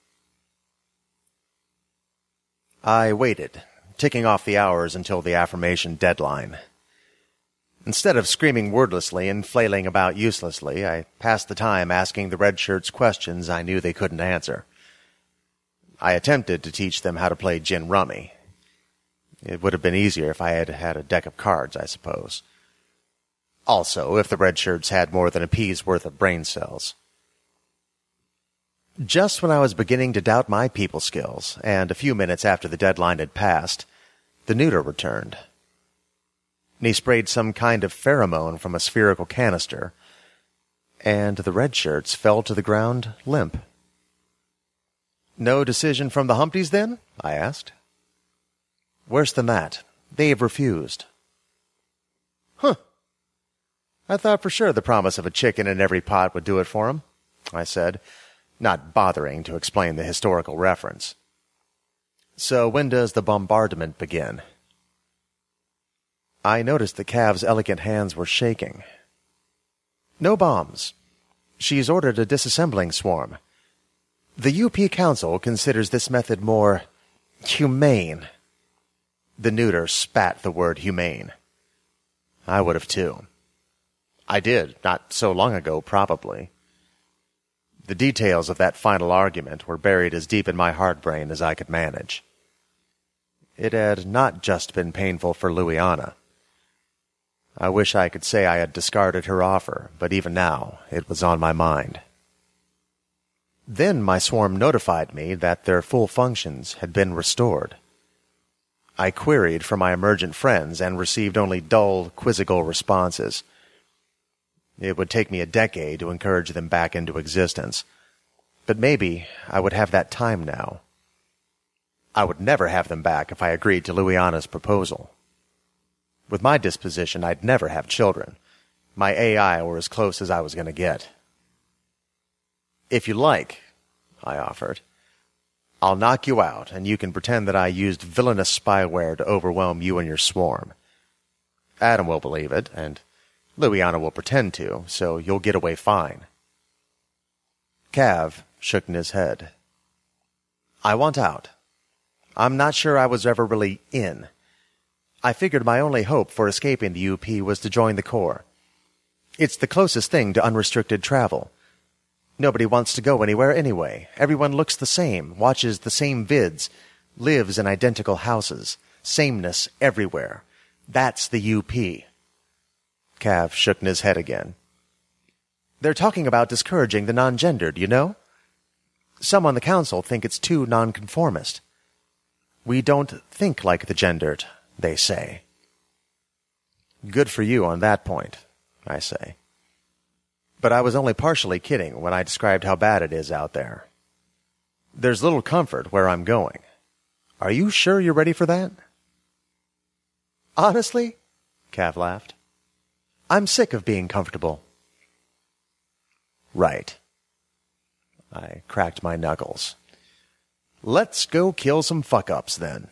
I waited, ticking off the hours until the affirmation deadline. Instead of screaming wordlessly and flailing about uselessly, I passed the time asking the red shirts questions I knew they couldn't answer. I attempted to teach them how to play gin rummy. It would have been easier if I had had a deck of cards, I suppose. Also, if the red shirts had more than a pea's worth of brain cells. Just when I was beginning to doubt my people skills, and a few minutes after the deadline had passed, the neuter returned. He sprayed some kind of pheromone from a spherical canister, and the red shirts fell to the ground limp. "No decision from the Humpties, then?" I asked. "Worse than that. They've refused." "Huh. I thought for sure the promise of a chicken in every pot would do it for him, I said, not bothering to explain the historical reference. So when does the bombardment begin? I noticed that Cav's elegant hands were shaking. No bombs. She's ordered a disassembling swarm. The UP Council considers this method more humane. The neuter spat the word humane. I would have too. I did, not so long ago, probably. The details of that final argument were buried as deep in my hard brain as I could manage. It had not just been painful for Louisiana. I wish I could say I had discarded her offer, but even now it was on my mind. Then my swarm notified me that their full functions had been restored. I queried for my emergent friends and received only dull, quizzical responses. It would take me a decade to encourage them back into existence, but maybe I would have that time now. I would never have them back if I agreed to Louisiana's proposal. With my disposition, I'd never have children. My AI were as close as I was going to get. If you like, I offered, I'll knock you out, and you can pretend that I used villainous spyware to overwhelm you and your swarm. Adam will believe it, and Louisiana will pretend to, so you'll get away fine. Cav shook his head. I want out. I'm not sure I was ever really in. I figured my only hope for escaping the UP was to join the Corps. It's the closest thing to unrestricted travel. Nobody wants to go anywhere anyway. Everyone looks the same, watches the same vids, lives in identical houses. Sameness everywhere. That's the UP. Cav shook his head again. They're talking about discouraging the non-gendered, you know? Some on the council think it's too nonconformist. We don't think like the gendered, they say. Good for you on that point, I say. But I was only partially kidding when I described how bad it is out there. There's little comfort where I'm going. Are you sure you're ready for that? Honestly, Cav laughed, I'm sick of being comfortable. Right. I cracked my knuckles. Let's go kill some fuck-ups, then.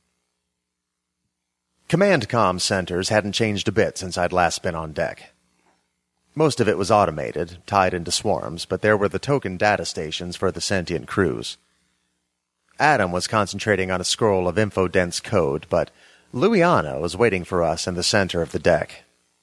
Command comm centers hadn't changed a bit since I'd last been on deck. Most of it was automated, tied into swarms, but there were the token data stations for the sentient crews. Adam was concentrating on a scroll of info-dense code, but Louisiana was waiting for us in the center of the deck.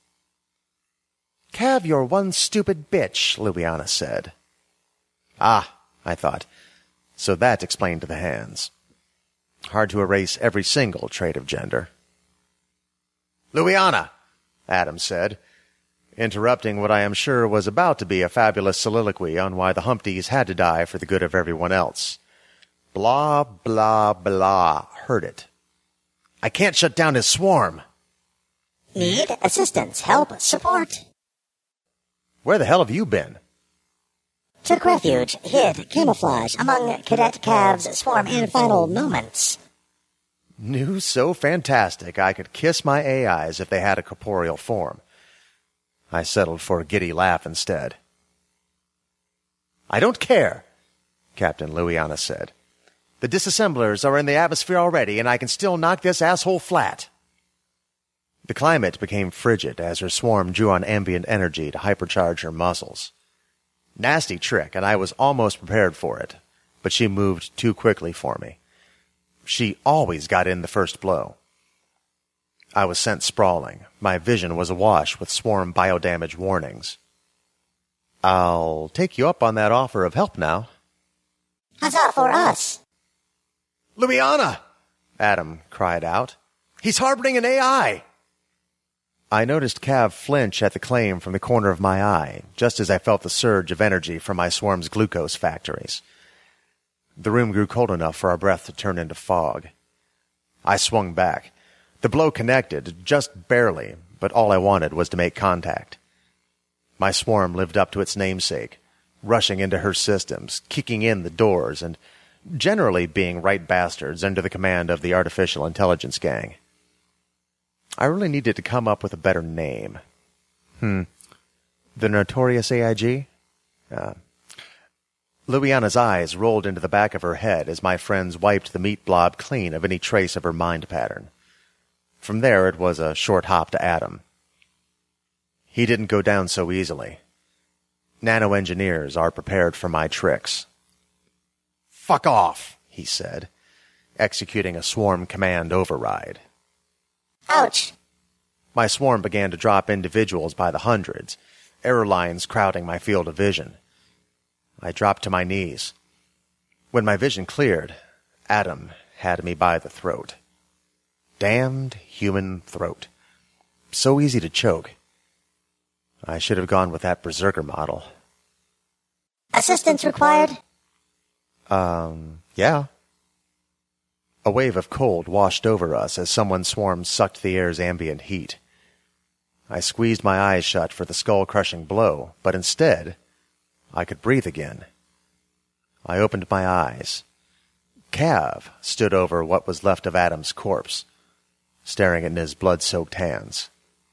Cav, you're one stupid bitch, Louisiana said. Ah, I thought. So that explained the hands. Hard to erase every single trait of gender. Louisiana, Adam said, interrupting what I am sure was about to be a fabulous soliloquy on why the Humpties had to die for the good of everyone else. Blah, blah, blah, heard it. I can't shut down his swarm. Need assistance, help, support. Where the hell have you been? Took refuge, hid, camouflage among Cadet Cav's swarm and final moments. News so fantastic I could kiss my AIs if they had a corporeal form. I settled for a giddy laugh instead. I don't care, Captain Louisiana said. The disassemblers are in the atmosphere already, and I can still knock this asshole flat. The climate became frigid as her swarm drew on ambient energy to hypercharge her muscles. Nasty trick, and I was almost prepared for it, but she moved too quickly for me. She always got in the first blow. I was sent sprawling. My vision was awash with swarm biodamage warnings. I'll take you up on that offer of help now. Huzzah for us! Louisiana! Adam cried out. He's harboring an AI! I noticed Cav flinch at the claim from the corner of my eye, just as I felt the surge of energy from my swarm's glucose factories. The room grew cold enough for our breath to turn into fog. I swung back. The blow connected, just barely, but all I wanted was to make contact. My swarm lived up to its namesake, rushing into her systems, kicking in the doors, and generally being right bastards under the command of the artificial intelligence gang. I really needed to come up with a better name. The notorious AIG? Louiana's eyes rolled into the back of her head as my friends wiped the meat blob clean of any trace of her mind pattern. From there it was a short hop to Adam. He didn't go down so easily. Nano-engineers are prepared for my tricks. "Fuck off," he said, executing a swarm command override. Ouch. My swarm began to drop individuals by the hundreds, error lines crowding my field of vision. I dropped to my knees. When my vision cleared, Adam had me by the throat. Damned human throat. So easy to choke. I should have gone with that berserker model. Assistance required? Yeah. A wave of cold washed over us as someone's swarm sucked the air's ambient heat. I squeezed my eyes shut for the skull-crushing blow, but instead, I could breathe again. I opened my eyes. Cav stood over what was left of Adam's corpse, staring at his blood-soaked hands.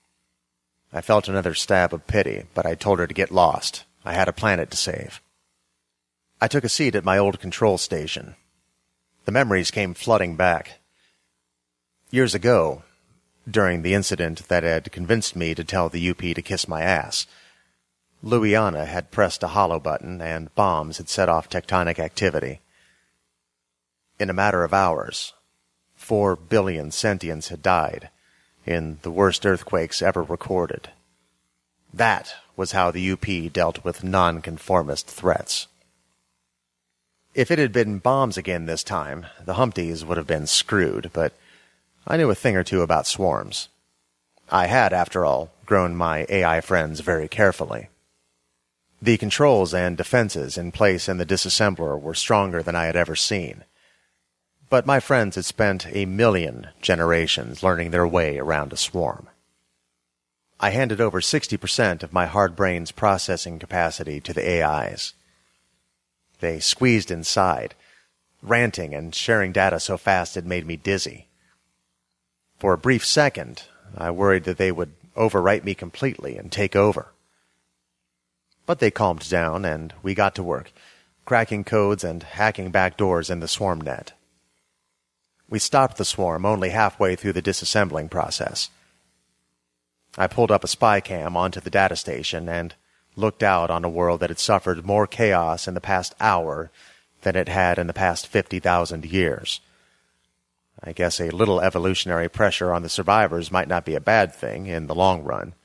I felt another stab of pity, but I told her to get lost. I had a planet to save. I took a seat at my old control station. The memories came flooding back. Years ago, during the incident that had convinced me to tell the UP to kiss my ass, Louiana had pressed a hollow button and bombs had set off tectonic activity. In a matter of hours, 4 billion sentients had died in the worst earthquakes ever recorded. That was how the UP dealt with nonconformist threats. If it had been bombs again this time, the Humpties would have been screwed, but I knew a thing or two about swarms. I had, after all, grown my AI friends very carefully. The controls and defenses in place in the disassembler were stronger than I had ever seen. But my friends had spent 1,000,000 generations learning their way around a swarm. I handed over 60% of my hard brain's processing capacity to the AIs. They squeezed inside, ranting and sharing data so fast it made me dizzy. For a brief second, I worried that they would overwrite me completely and take over. But they calmed down, and we got to work, cracking codes and hacking back doors in the swarm net. We stopped the swarm only halfway through the disassembling process. I pulled up a spy cam onto the data station and looked out on a world that had suffered more chaos in the past hour than it had in the past 50,000 years. I guess a little evolutionary pressure on the survivors might not be a bad thing in the long run.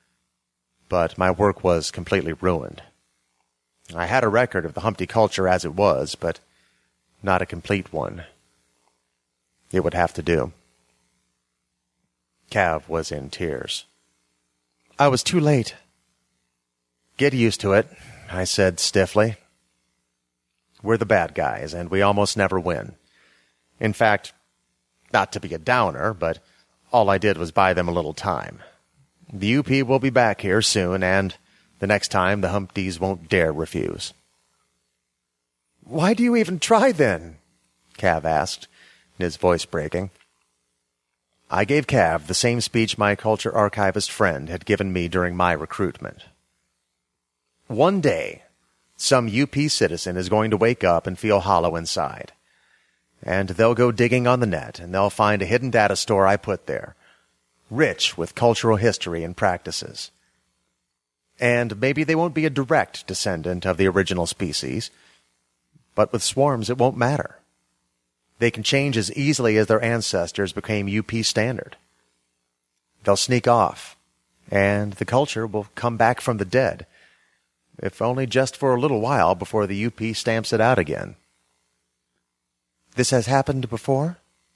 But my work was completely ruined. I had a record of the Humpty culture as it was, but not a complete one. It would have to do. Cav was in tears. I was too late. Get used to it, I said stiffly. We're the bad guys, and we almost never win. In fact, not to be a downer, but all I did was buy them a little time. The UP will be back here soon, and the next time the Humpties won't dare refuse. Why do you even try, then? Cav asked, his voice breaking. I gave Cav the same speech my culture archivist friend had given me during my recruitment. One day, some UP citizen is going to wake up and feel hollow inside. And they'll go digging on the net, and they'll find a hidden data store I put there, rich with cultural history and practices. And maybe they won't be a direct descendant of the original species, but with swarms it won't matter. They can change as easily as their ancestors became UP standard. They'll sneak off, and the culture will come back from the dead, if only just for a little while before the UP stamps it out again. This has happened before?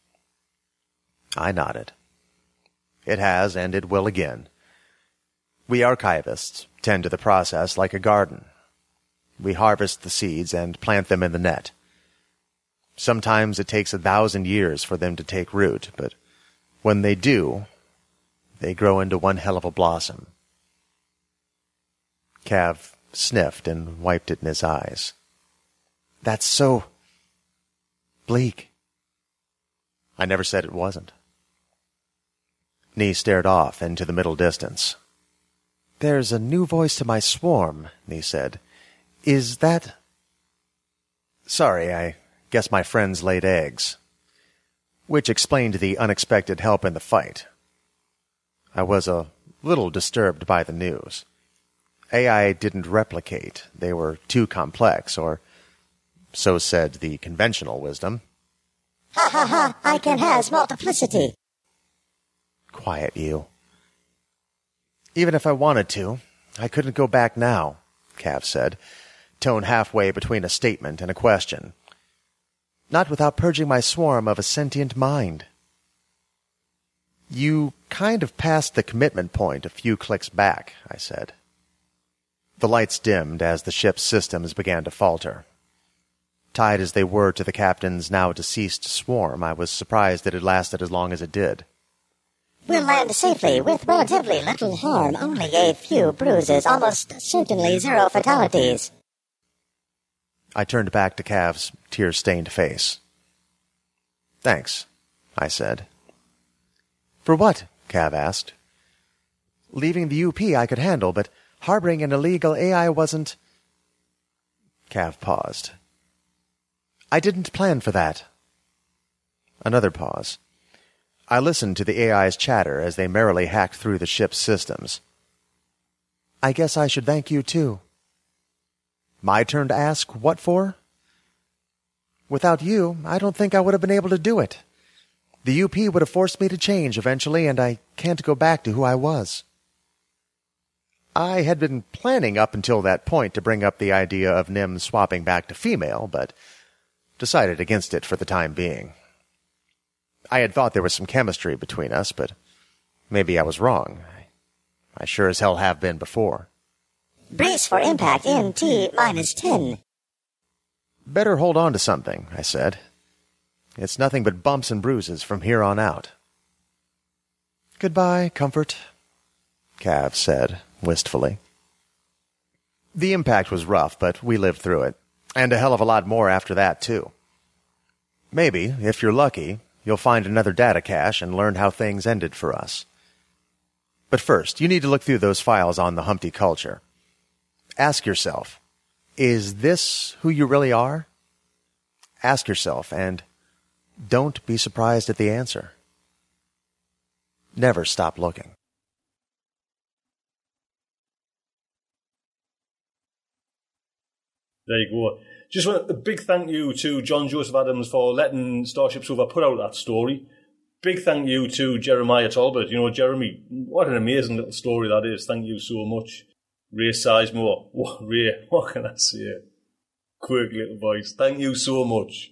I nodded. It has, and it will again. We archivists tend to the process like a garden. We harvest the seeds and plant them in the net. Sometimes it takes 1,000 years for them to take root, but when they do, they grow into one hell of a blossom. Cav sniffed and wiped it in his eyes. That's so bleak. I never said it wasn't. Nee stared off into the middle distance. There's a new voice to my swarm, he said. Is that... Sorry, I guess my friends laid eggs. Which explained the unexpected help in the fight. I was a little disturbed by the news. AI didn't replicate. They were too complex, or so said the conventional wisdom. Ha ha ha, I can has multiplicity. Quiet, you. Even if I wanted to, I couldn't go back now, Cav said, tone halfway between a statement and a question. Not without purging my swarm of a sentient mind. You kind of passed the commitment point a few clicks back, I said. The lights dimmed as the ship's systems began to falter. Tied as they were to the captain's now deceased swarm, I was surprised that it lasted as long as it did. We'll land safely with relatively little harm, only a few bruises, almost certainly 0 fatalities. I turned back to Cav's tear-stained face. Thanks, I said. For what? Cav asked. Leaving the UP I could handle, but harboring an illegal AI wasn't... Cav paused. I didn't plan for that. Another pause. I listened to the AI's chatter as they merrily hacked through the ship's systems. I guess I should thank you, too. My turn to ask what for? Without you, I don't think I would have been able to do it. The UP would have forced me to change eventually, and I can't go back to who I was. I had been planning up until that point to bring up the idea of Nim swapping back to female, but decided against it for the time being. I had thought there was some chemistry between us, but maybe I was wrong. I sure as hell have been before. Brace for impact in T-10. Better hold on to something, I said. It's nothing but bumps and bruises from here on out. Goodbye, comfort, Cav said, wistfully. The impact was rough, but we lived through it, and a hell of a lot more after that, too. Maybe, if you're lucky, you'll find another data cache and learn how things ended for us. But first, you need to look through those files on the Humpty culture. Ask yourself, is this who you really are? Ask yourself, and don't be surprised at the answer. Never stop looking. There you go. Just want a big thank you to John Joseph Adams for letting Starship Sofa put out that story. Big thank you to Jeremiah Talbot. You know, Jeremy, what an amazing little story that is. Thank you so much. Ray Sizemore. Ray, what can I say? Quirky little voice. Thank you so much.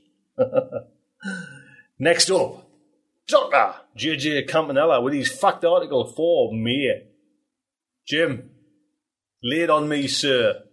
Next up, Dr. JJ Campanella with his fact article for May. Jim, lay it on me, sir.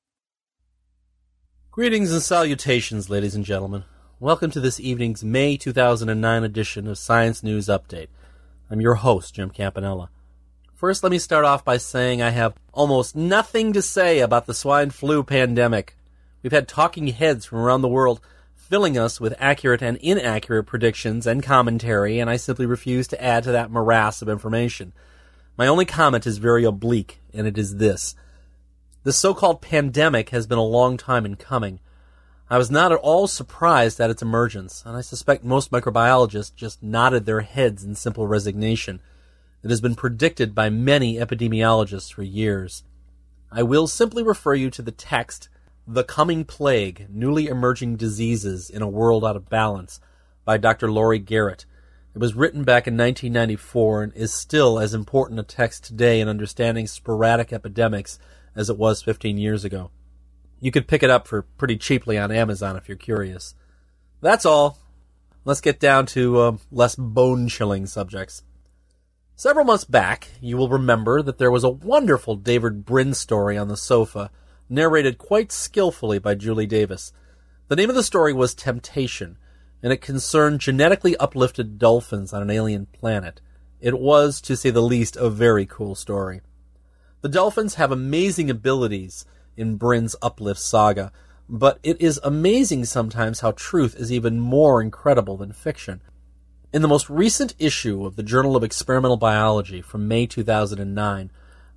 Greetings and salutations, ladies and gentlemen. Welcome to this evening's May 2009 edition of Science News Update. I'm your host, Jim Campanella. First, let me start off by saying I have almost nothing to say about the swine flu pandemic. We've had talking heads from around the world filling us with accurate and inaccurate predictions and commentary, and I simply refuse to add to that morass of information. My only comment is very oblique, and it is this. This so-called pandemic has been a long time in coming. I was not at all surprised at its emergence, and I suspect most microbiologists just nodded their heads in simple resignation. It has been predicted by many epidemiologists for years. I will simply refer you to the text, The Coming Plague, Newly Emerging Diseases in a World Out of Balance, by Dr. Laurie Garrett. It was written back in 1994 and is still as important a text today in understanding sporadic epidemics as it was 15 years ago. You could pick it up for pretty cheaply on Amazon if you're curious. That's all. Let's get down to less bone-chilling subjects. Several months back, you will remember that there was a wonderful David Brin story on the sofa, narrated quite skillfully by Julie Davis. The name of the story was Temptation, and it concerned genetically uplifted dolphins on an alien planet. It was, to say the least, a very cool story. The dolphins have amazing abilities in Brin's Uplift saga, but it is amazing sometimes how truth is even more incredible than fiction. In the most recent issue of the Journal of Experimental Biology from May 2009,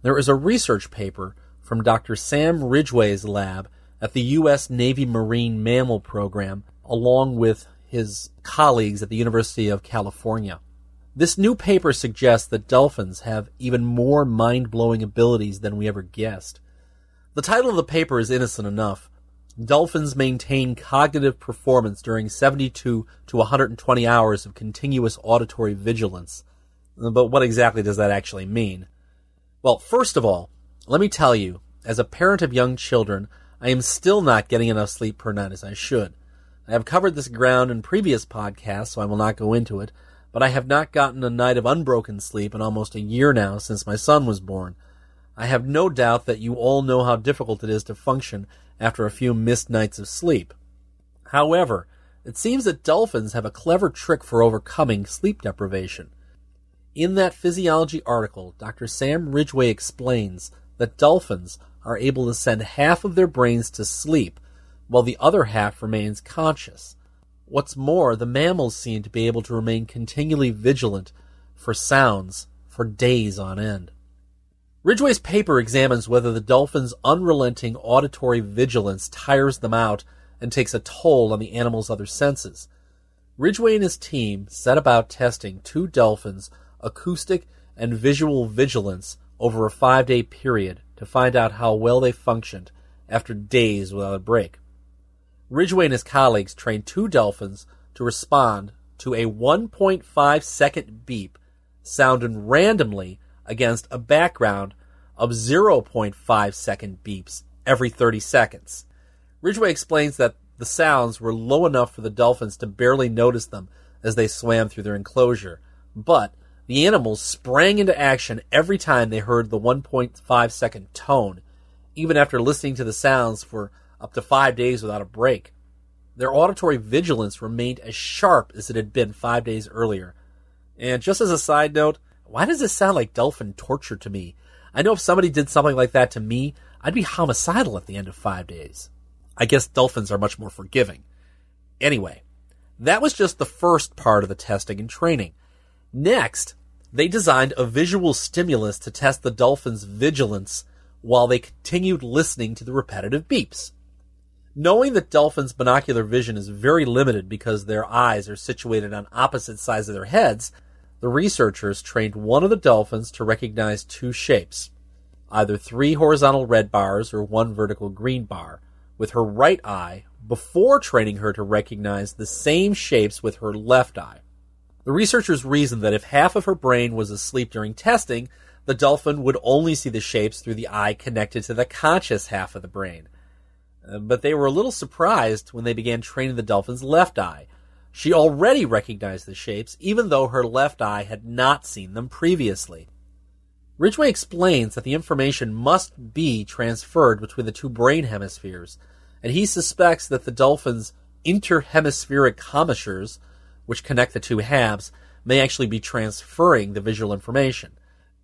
There is a research paper from Dr. Sam Ridgway's lab at the U.S. Navy Marine Mammal Program, along with his colleagues at the University of California. This new paper suggests that dolphins have even more mind-blowing abilities than we ever guessed. The title of the paper is innocent enough. Dolphins maintain cognitive performance during 72 to 120 hours of continuous auditory vigilance. But what exactly does that actually mean? Well, first of all, let me tell you, as a parent of young children, I am still not getting enough sleep per night as I should. I have covered this ground in previous podcasts, so I will not go into it, but I have not gotten a night of unbroken sleep in almost a year now since my son was born. I have no doubt that you all know how difficult it is to function after a few missed nights of sleep. However, it seems that dolphins have a clever trick for overcoming sleep deprivation. In that physiology article, Dr. Sam Ridgway explains that dolphins are able to send half of their brains to sleep while the other half remains conscious. What's more, the mammals seem to be able to remain continually vigilant for sounds for days on end. Ridgway's paper examines whether the dolphin's unrelenting auditory vigilance tires them out and takes a toll on the animal's other senses. Ridgway and his team set about testing 2 dolphins' acoustic and visual vigilance over a 5-day period to find out how well they functioned after days without a break. Ridgway and his colleagues trained 2 dolphins to respond to a 1.5-second beep sounded randomly against a background of 0.5-second beeps every 30 seconds. Ridgway explains that the sounds were low enough for the dolphins to barely notice them as they swam through their enclosure, but the animals sprang into action every time they heard the 1.5-second tone, even after listening to the sounds for up to 5 days without a break. Their auditory vigilance remained as sharp as it had been 5 days earlier. And just as a side note, why does this sound like dolphin torture to me? I know if somebody did something like that to me, I'd be homicidal at the end of 5 days. I guess dolphins are much more forgiving. Anyway, that was just the first part of the testing and training. Next, they designed a visual stimulus to test the dolphins' vigilance while they continued listening to the repetitive beeps. Knowing that dolphins' binocular vision is very limited because their eyes are situated on opposite sides of their heads, the researchers trained one of the dolphins to recognize 2 shapes, either 3 horizontal red bars or 1 vertical green bar, with her right eye, before training her to recognize the same shapes with her left eye. The researchers reasoned that if half of her brain was asleep during testing, the dolphin would only see the shapes through the eye connected to the conscious half of the brain. But they were a little surprised when they began training the dolphin's left eye. She already recognized the shapes, even though her left eye had not seen them previously. Ridgway explains that the information must be transferred between the 2 brain hemispheres, and he suspects that the dolphin's interhemispheric commissures, which connect the 2 halves, may actually be transferring the visual information.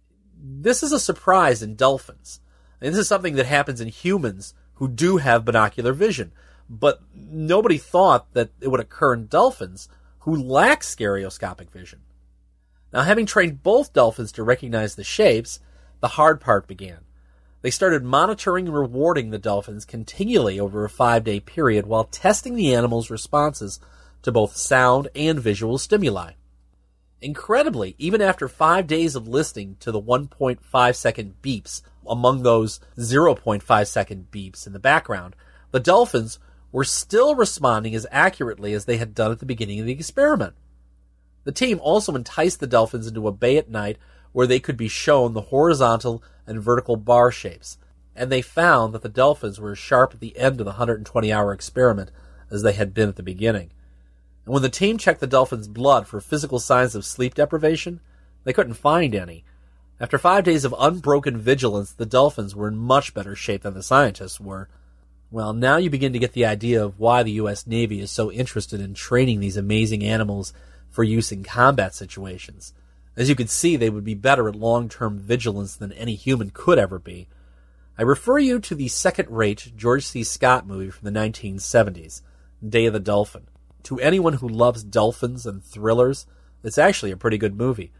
This is a surprise in dolphins. And this is something that happens in humans who do have binocular vision, but nobody thought that it would occur in dolphins who lack stereoscopic vision. Now, having trained both dolphins to recognize the shapes, the hard part began. They started monitoring and rewarding the dolphins continually over a 5-day period while testing the animals' responses to both sound and visual stimuli. Incredibly, even after 5 days of listening to the 1.5-second beeps among those 0.5-second beeps in the background, the dolphins were still responding as accurately as they had done at the beginning of the experiment. The team also enticed the dolphins into a bay at night where they could be shown the horizontal and vertical bar shapes, and they found that the dolphins were as sharp at the end of the 120-hour experiment as they had been at the beginning. And when the team checked the dolphins' blood for physical signs of sleep deprivation, they couldn't find any. After 5 days of unbroken vigilance, the dolphins were in much better shape than the scientists were. Well, now you begin to get the idea of why the U.S. Navy is so interested in training these amazing animals for use in combat situations. As you can see, they would be better at long-term vigilance than any human could ever be. I refer you to the second-rate George C. Scott movie from the 1970s, Day of the Dolphin. To anyone who loves dolphins and thrillers, it's actually a pretty good movie.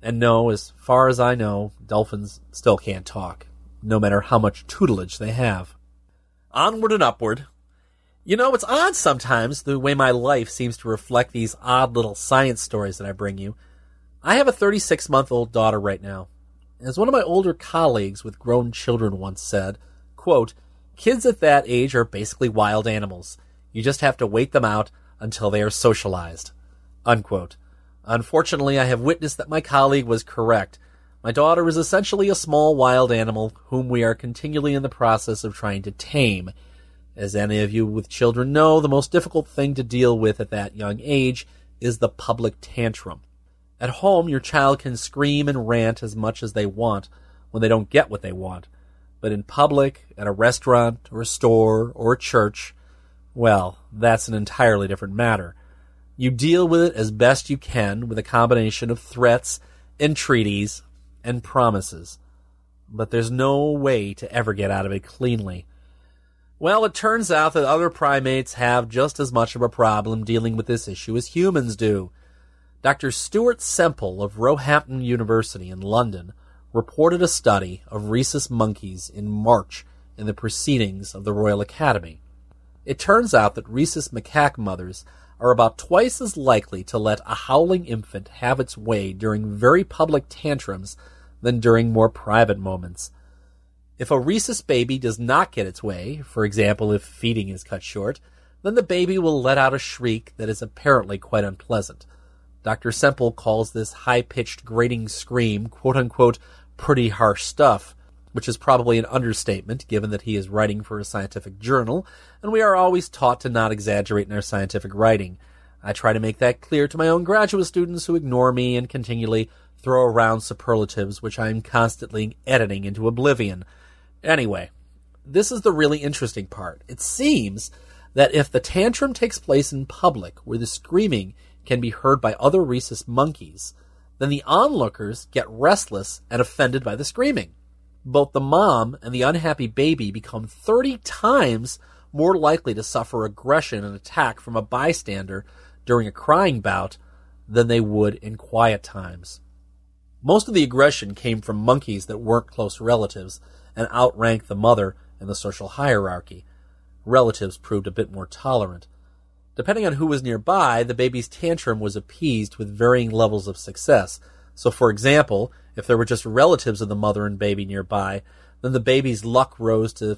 And no, as far as I know, dolphins still can't talk, no matter how much tutelage they have. Onward and upward. You know, it's odd sometimes the way my life seems to reflect these odd little science stories that I bring you. I have a 36-month-old daughter right now. As one of my older colleagues with grown children once said, quote, "Kids at that age are basically wild animals. You just have to wait them out until they are socialized." Unquote. Unfortunately, I have witnessed that my colleague was correct. My daughter is essentially a small wild animal whom we are continually in the process of trying to tame. As any of you with children know, the most difficult thing to deal with at that young age is the public tantrum. At home, your child can scream and rant as much as they want when they don't get what they want. But in public, at a restaurant, or a store, or a church, well, that's an entirely different matter. You deal with it as best you can with a combination of threats, entreaties, and promises. But there's no way to ever get out of it cleanly. Well, it turns out that other primates have just as much of a problem dealing with this issue as humans do. Dr. Stuart Semple of Roehampton University in London reported a study of rhesus monkeys in March in the Proceedings of the Royal Academy. It turns out that rhesus macaque mothers are about twice as likely to let a howling infant have its way during very public tantrums than during more private moments. If a rhesus baby does not get its way, for example if feeding is cut short, then the baby will let out a shriek that is apparently quite unpleasant. Dr. Semple calls this high-pitched grating scream, quote-unquote, pretty harsh stuff, which is probably an understatement given that he is writing for a scientific journal, and we are always taught to not exaggerate in our scientific writing. I try to make that clear to my own graduate students who ignore me and continually throw around superlatives which I am constantly editing into oblivion. Anyway, this is the really interesting part. It seems that if the tantrum takes place in public, where the screaming can be heard by other rhesus monkeys, then the onlookers get restless and offended by the screaming. Both the mom and the unhappy baby become 30 times more likely to suffer aggression and attack from a bystander during a crying bout than they would in quiet times. Most of the aggression came from monkeys that weren't close relatives and outranked the mother in the social hierarchy. Relatives proved a bit more tolerant. Depending on who was nearby, the baby's tantrum was appeased with varying levels of success. So, for example, if there were just relatives of the mother and baby nearby, then the baby's luck rose to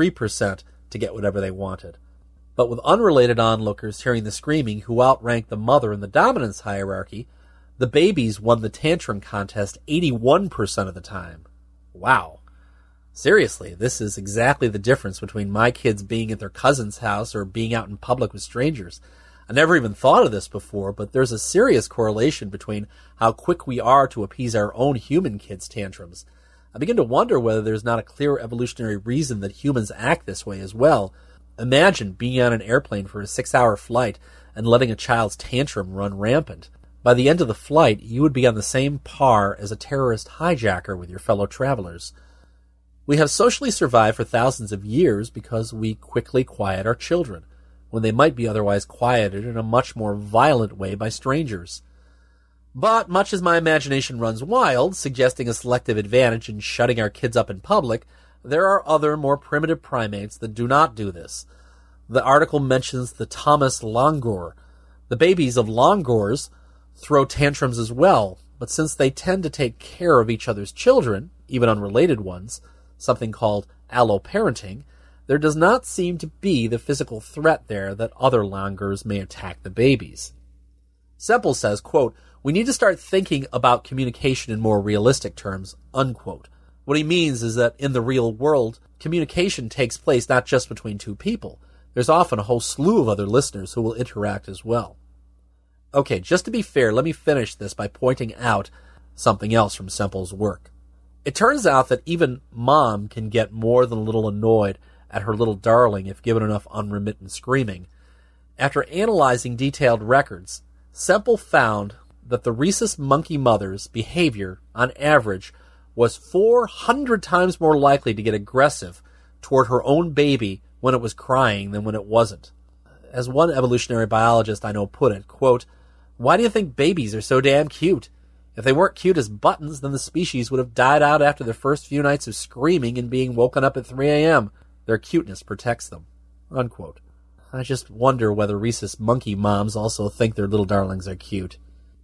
53% to get whatever they wanted. But with unrelated onlookers hearing the screaming who outranked the mother in the dominance hierarchy, the babies won the tantrum contest 81% of the time. Wow. Seriously, this is exactly the difference between my kids being at their cousin's house or being out in public with strangers. I never even thought of this before, but there's a serious correlation between how quick we are to appease our own human kids' tantrums. I begin to wonder whether there's not a clear evolutionary reason that humans act this way as well. Imagine being on an airplane for a 6-hour flight and letting a child's tantrum run rampant. By the end of the flight, you would be on the same par as a terrorist hijacker with your fellow travelers. We have socially survived for thousands of years because we quickly quiet our children, when they might be otherwise quieted in a much more violent way by strangers. But much as my imagination runs wild, suggesting a selective advantage in shutting our kids up in public, there are other more primitive primates that do not do this. The article mentions the Thomas longur. The babies of longurs throw tantrums as well, but since they tend to take care of each other's children, even unrelated ones, something called alloparenting, there does not seem to be the physical threat there that other longurs may attack the babies. Semple says, quote, "We need to start thinking about communication in more realistic terms," unquote. What he means is that in the real world, communication takes place not just between two people. There's often a whole slew of other listeners who will interact as well. Okay, just to be fair, let me finish this by pointing out something else from Semple's work. It turns out that even mom can get more than a little annoyed at her little darling if given enough unremittent screaming. After analyzing detailed records, Semple found that the rhesus monkey mother's behavior, on average, was 400 times more likely to get aggressive toward her own baby when it was crying than when it wasn't. As one evolutionary biologist I know put it, quote, "Why do you think babies are so damn cute? If they weren't cute as buttons, then the species would have died out after the first few nights of screaming and being woken up at 3 a.m. Their cuteness protects them." Unquote. I just wonder whether rhesus monkey moms also think their little darlings are cute.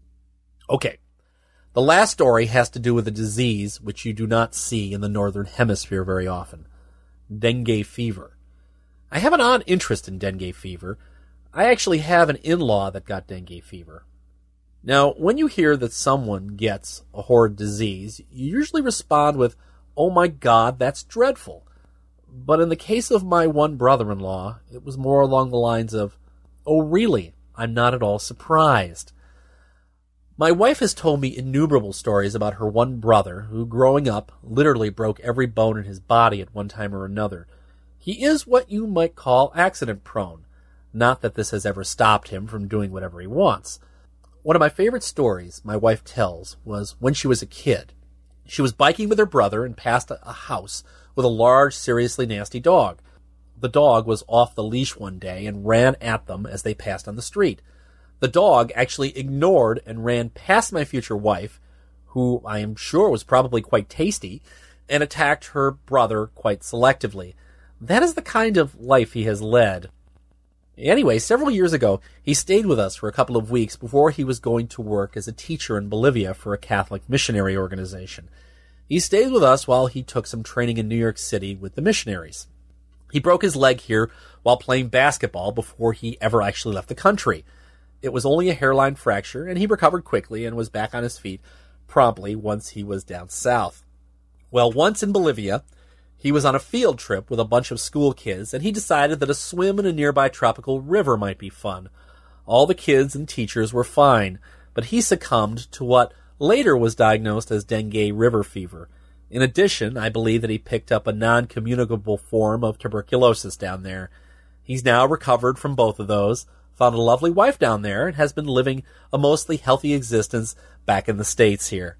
Okay. The last story has to do with a disease which you do not see in the northern hemisphere very often. Dengue fever. I have an odd interest in dengue fever. I actually have an in-law that got dengue fever. Now, when you hear that someone gets a horrid disease, you usually respond with, "Oh my God, that's dreadful." But in the case of my one brother-in-law, it was more along the lines of, "Oh really? I'm not at all surprised." My wife has told me innumerable stories about her one brother who, growing up, literally broke every bone in his body at one time or another. He is what you might call accident-prone. Not that this has ever stopped him from doing whatever he wants. One of my favorite stories my wife tells was when she was a kid. She was biking with her brother and passed a house with a large, seriously nasty dog. The dog was off the leash one day and ran at them as they passed on the street. The dog actually ignored and ran past my future wife, who I am sure was probably quite tasty, and attacked her brother quite selectively. That is the kind of life he has led. Anyway, several years ago, he stayed with us for a couple of weeks before he was going to work as a teacher in Bolivia for a Catholic missionary organization. He stayed with us while he took some training in New York City with the missionaries. He broke his leg here while playing basketball before he ever actually left the country. It was only a hairline fracture, and he recovered quickly and was back on his feet promptly once he was down south. Well, once in Bolivia, he was on a field trip with a bunch of school kids, and he decided that a swim in a nearby tropical river might be fun. All the kids and teachers were fine, but he succumbed to what later was diagnosed as dengue river fever. In addition, I believe that he picked up a non-communicable form of tuberculosis down there. He's now recovered from both of those, found a lovely wife down there, and has been living a mostly healthy existence back in the States here.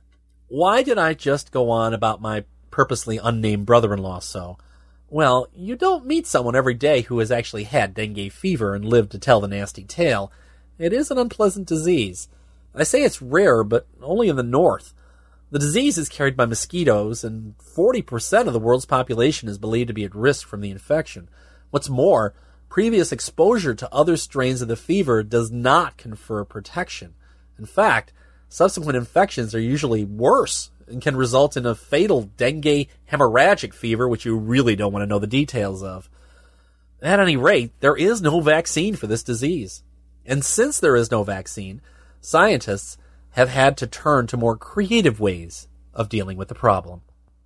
Why did I just go on about my purposely unnamed brother-in-law so? Well, you don't meet someone every day who has actually had dengue fever and lived to tell the nasty tale. It is an unpleasant disease. I say it's rare, but only in the north. The disease is carried by mosquitoes, and 40% of the world's population is believed to be at risk from the infection. What's more, previous exposure to other strains of the fever does not confer protection. In fact, subsequent infections are usually worse and can result in a fatal dengue hemorrhagic fever, which you really don't want to know the details of. At any rate, there is no vaccine for this disease. And since there is no vaccine, scientists have had to turn to more creative ways of dealing with the problem.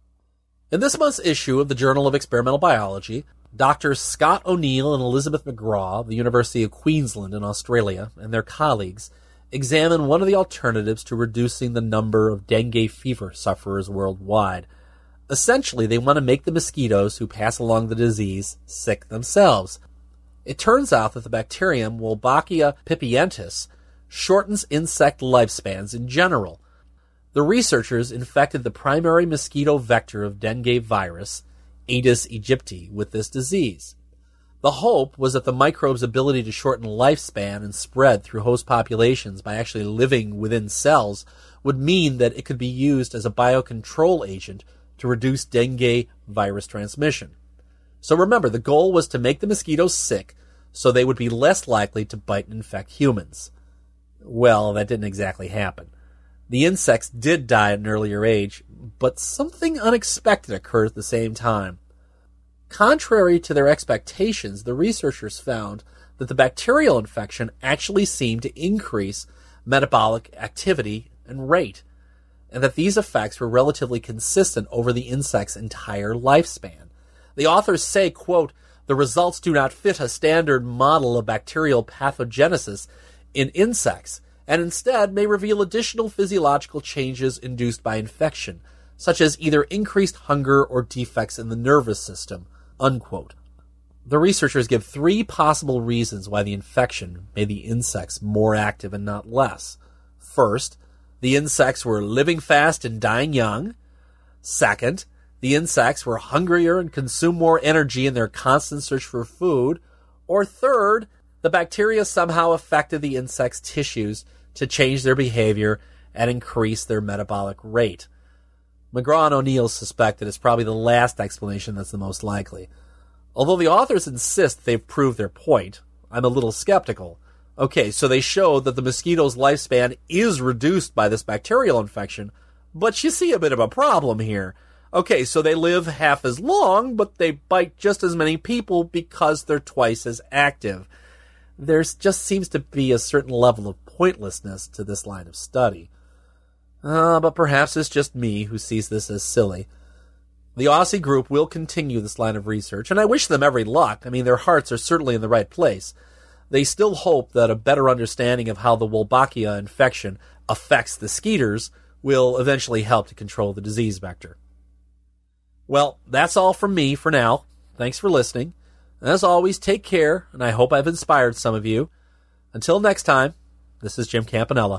In this month's issue of the Journal of Experimental Biology, Drs. Scott O'Neill and Elizabeth McGraw of the University of Queensland in Australia and their colleagues examine one of the alternatives to reducing the number of dengue fever sufferers worldwide. Essentially, they want to make the mosquitoes who pass along the disease sick themselves. It turns out that the bacterium Wolbachia pipientis shortens insect lifespans in general. The researchers infected the primary mosquito vector of dengue virus, Aedes aegypti, with this disease. The hope was that the microbe's ability to shorten lifespan and spread through host populations by actually living within cells would mean that it could be used as a biocontrol agent to reduce dengue virus transmission. So remember, the goal was to make the mosquitoes sick so they would be less likely to bite and infect humans. Well, that didn't exactly happen. The insects did die at an earlier age, but something unexpected occurred at the same time. Contrary to their expectations, the researchers found that the bacterial infection actually seemed to increase metabolic activity and rate, and that these effects were relatively consistent over the insect's entire lifespan. The authors say, quote, "The results do not fit a standard model of bacterial pathogenesis in insects, and instead may reveal additional physiological changes induced by infection, such as either increased hunger or defects in the nervous system," unquote. The researchers give 3 possible reasons why the infection made the insects more active and not less. First, the insects were living fast and dying young. Second, the insects were hungrier and consumed more energy in their constant search for food. Or third, the bacteria somehow affected the insects' tissues to change their behavior and increase their metabolic rate. McGraw and O'Neill suspect that it's probably the last explanation that's the most likely. Although the authors insist they've proved their point, I'm a little skeptical. Okay, so they show that the mosquito's lifespan is reduced by this bacterial infection, but you see a bit of a problem here. Okay, so they live half as long, but they bite just as many people because they're twice as active. There just seems to be a certain level of pointlessness to this line of study. But perhaps it's just me who sees this as silly. The Aussie group will continue this line of research, and I wish them every luck. I mean, their hearts are certainly in the right place. They still hope that a better understanding of how the Wolbachia infection affects the skeeters will eventually help to control the disease vector. Well, that's all from me for now. Thanks for listening. As always, take care, and I hope I've inspired some of you. Until next time, this is Jim Campanella.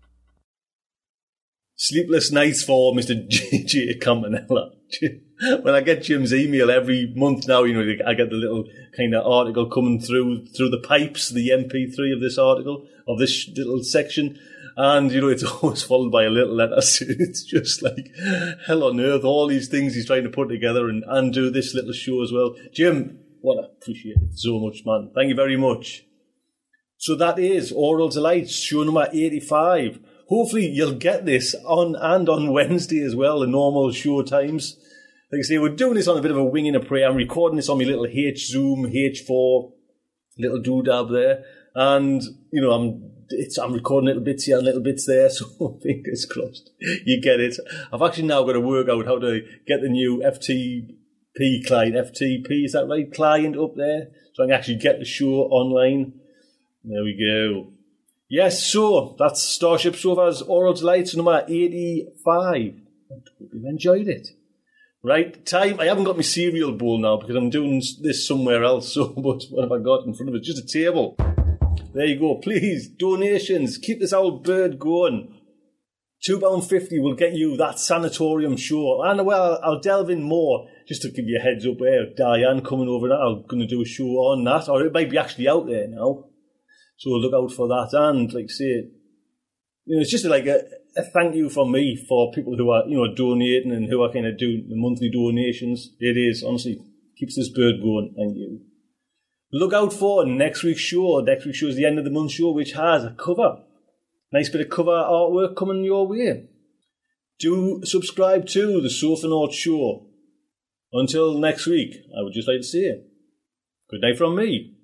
Sleepless nights for Mr. J.J. Campanella. When I get Jim's email every month now, I get the little kind of article coming through the pipes, the MP3 of this article, of this little section. And, it's always followed by a little letter. It's just like hell on earth, all these things he's trying to put together and do this little show as well. Jim, I appreciate it so much, man. Thank you very much. So that is Oral Delights, show number 85. Hopefully you'll get this on Wednesday as well, the normal show times. Like I say, we're doing this on a bit of a wing and a prayer. I'm recording this on my little H-Zoom, H4, little doodad there. And, I'm recording little bits here and little bits there, so fingers crossed you get it. I've actually now got to work out how to get the new FTP client, FTP, is that right, client up there, so I can actually get the show online. There we go. Yes, so that's Starship Sofa's Oral Delights number 85. I hope you've enjoyed it. Right, time. I haven't got my cereal bowl now because I'm doing this somewhere else, so but what have I got in front of it? Just a table. There you go. Please, donations. Keep this old bird going. £2.50 will get you that sanatorium show. And well, I'll delve in more just to give you a heads up there. Diane coming over now. I'm going to do a show on that, or it might be actually out there now. So look out for that. And like I say, it's just like a thank you from me for people who are, donating and who are kind of doing the monthly donations. It is, honestly, keeps this bird going. Thank you. Look out for next week's show. Next week's show is the end of the month show, which has a cover. Nice bit of cover artwork coming your way. Do subscribe to the Sophanaut Show. Until next week, I would just like to say, good night from me.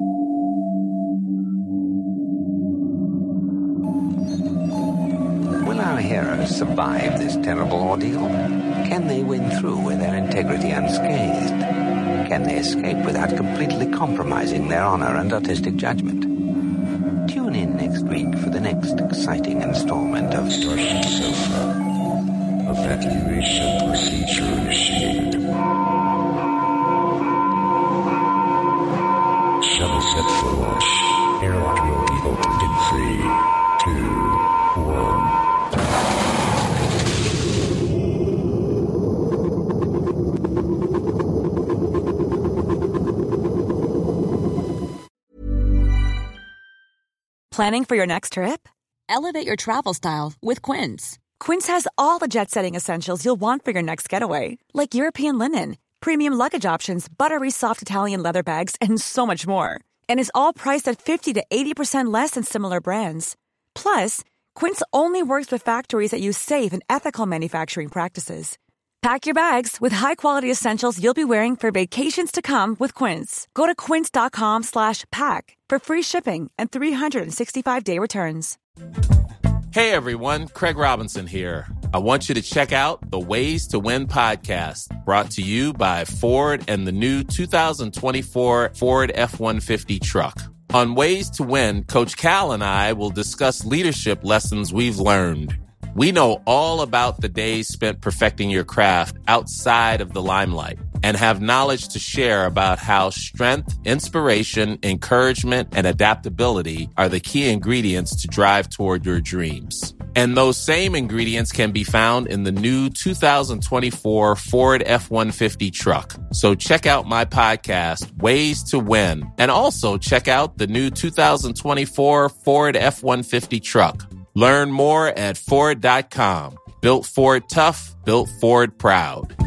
Will our heroes survive this terrible ordeal? Can they win through with their integrity unscathed? Can they escape without completely compromising their honor and artistic judgment? Tune in next week for the next exciting installment of Starship Sofa. Evacuation procedure initiated. Shuttle set for launch. Airlock will be opened in 3, 2, 1. Planning for your next trip? Elevate your travel style with Quince. Quince has all the jet-setting essentials you'll want for your next getaway, like European linen, premium luggage options, buttery soft Italian leather bags, and so much more. And is all priced at 50 to 80% less than similar brands. Plus, Quince only works with factories that use safe and ethical manufacturing practices. Pack your bags with high-quality essentials you'll be wearing for vacations to come with Quince. Go to quince.com/pack for free shipping and 365-day returns. Hey everyone, Craig Robinson here. I want you to check out the Ways to Win podcast, brought to you by Ford and the new 2024 Ford F-150 truck. On Ways to Win, Coach Cal and I will discuss leadership lessons we've learned. We know all about the days spent perfecting your craft outside of the limelight and have knowledge to share about how strength, inspiration, encouragement, and adaptability are the key ingredients to drive toward your dreams. And those same ingredients can be found in the new 2024 Ford F-150 truck. So check out my podcast, Ways to Win, and also check out the new 2024 Ford F-150 truck. Learn more at Ford.com. Built Ford tough, built Ford proud.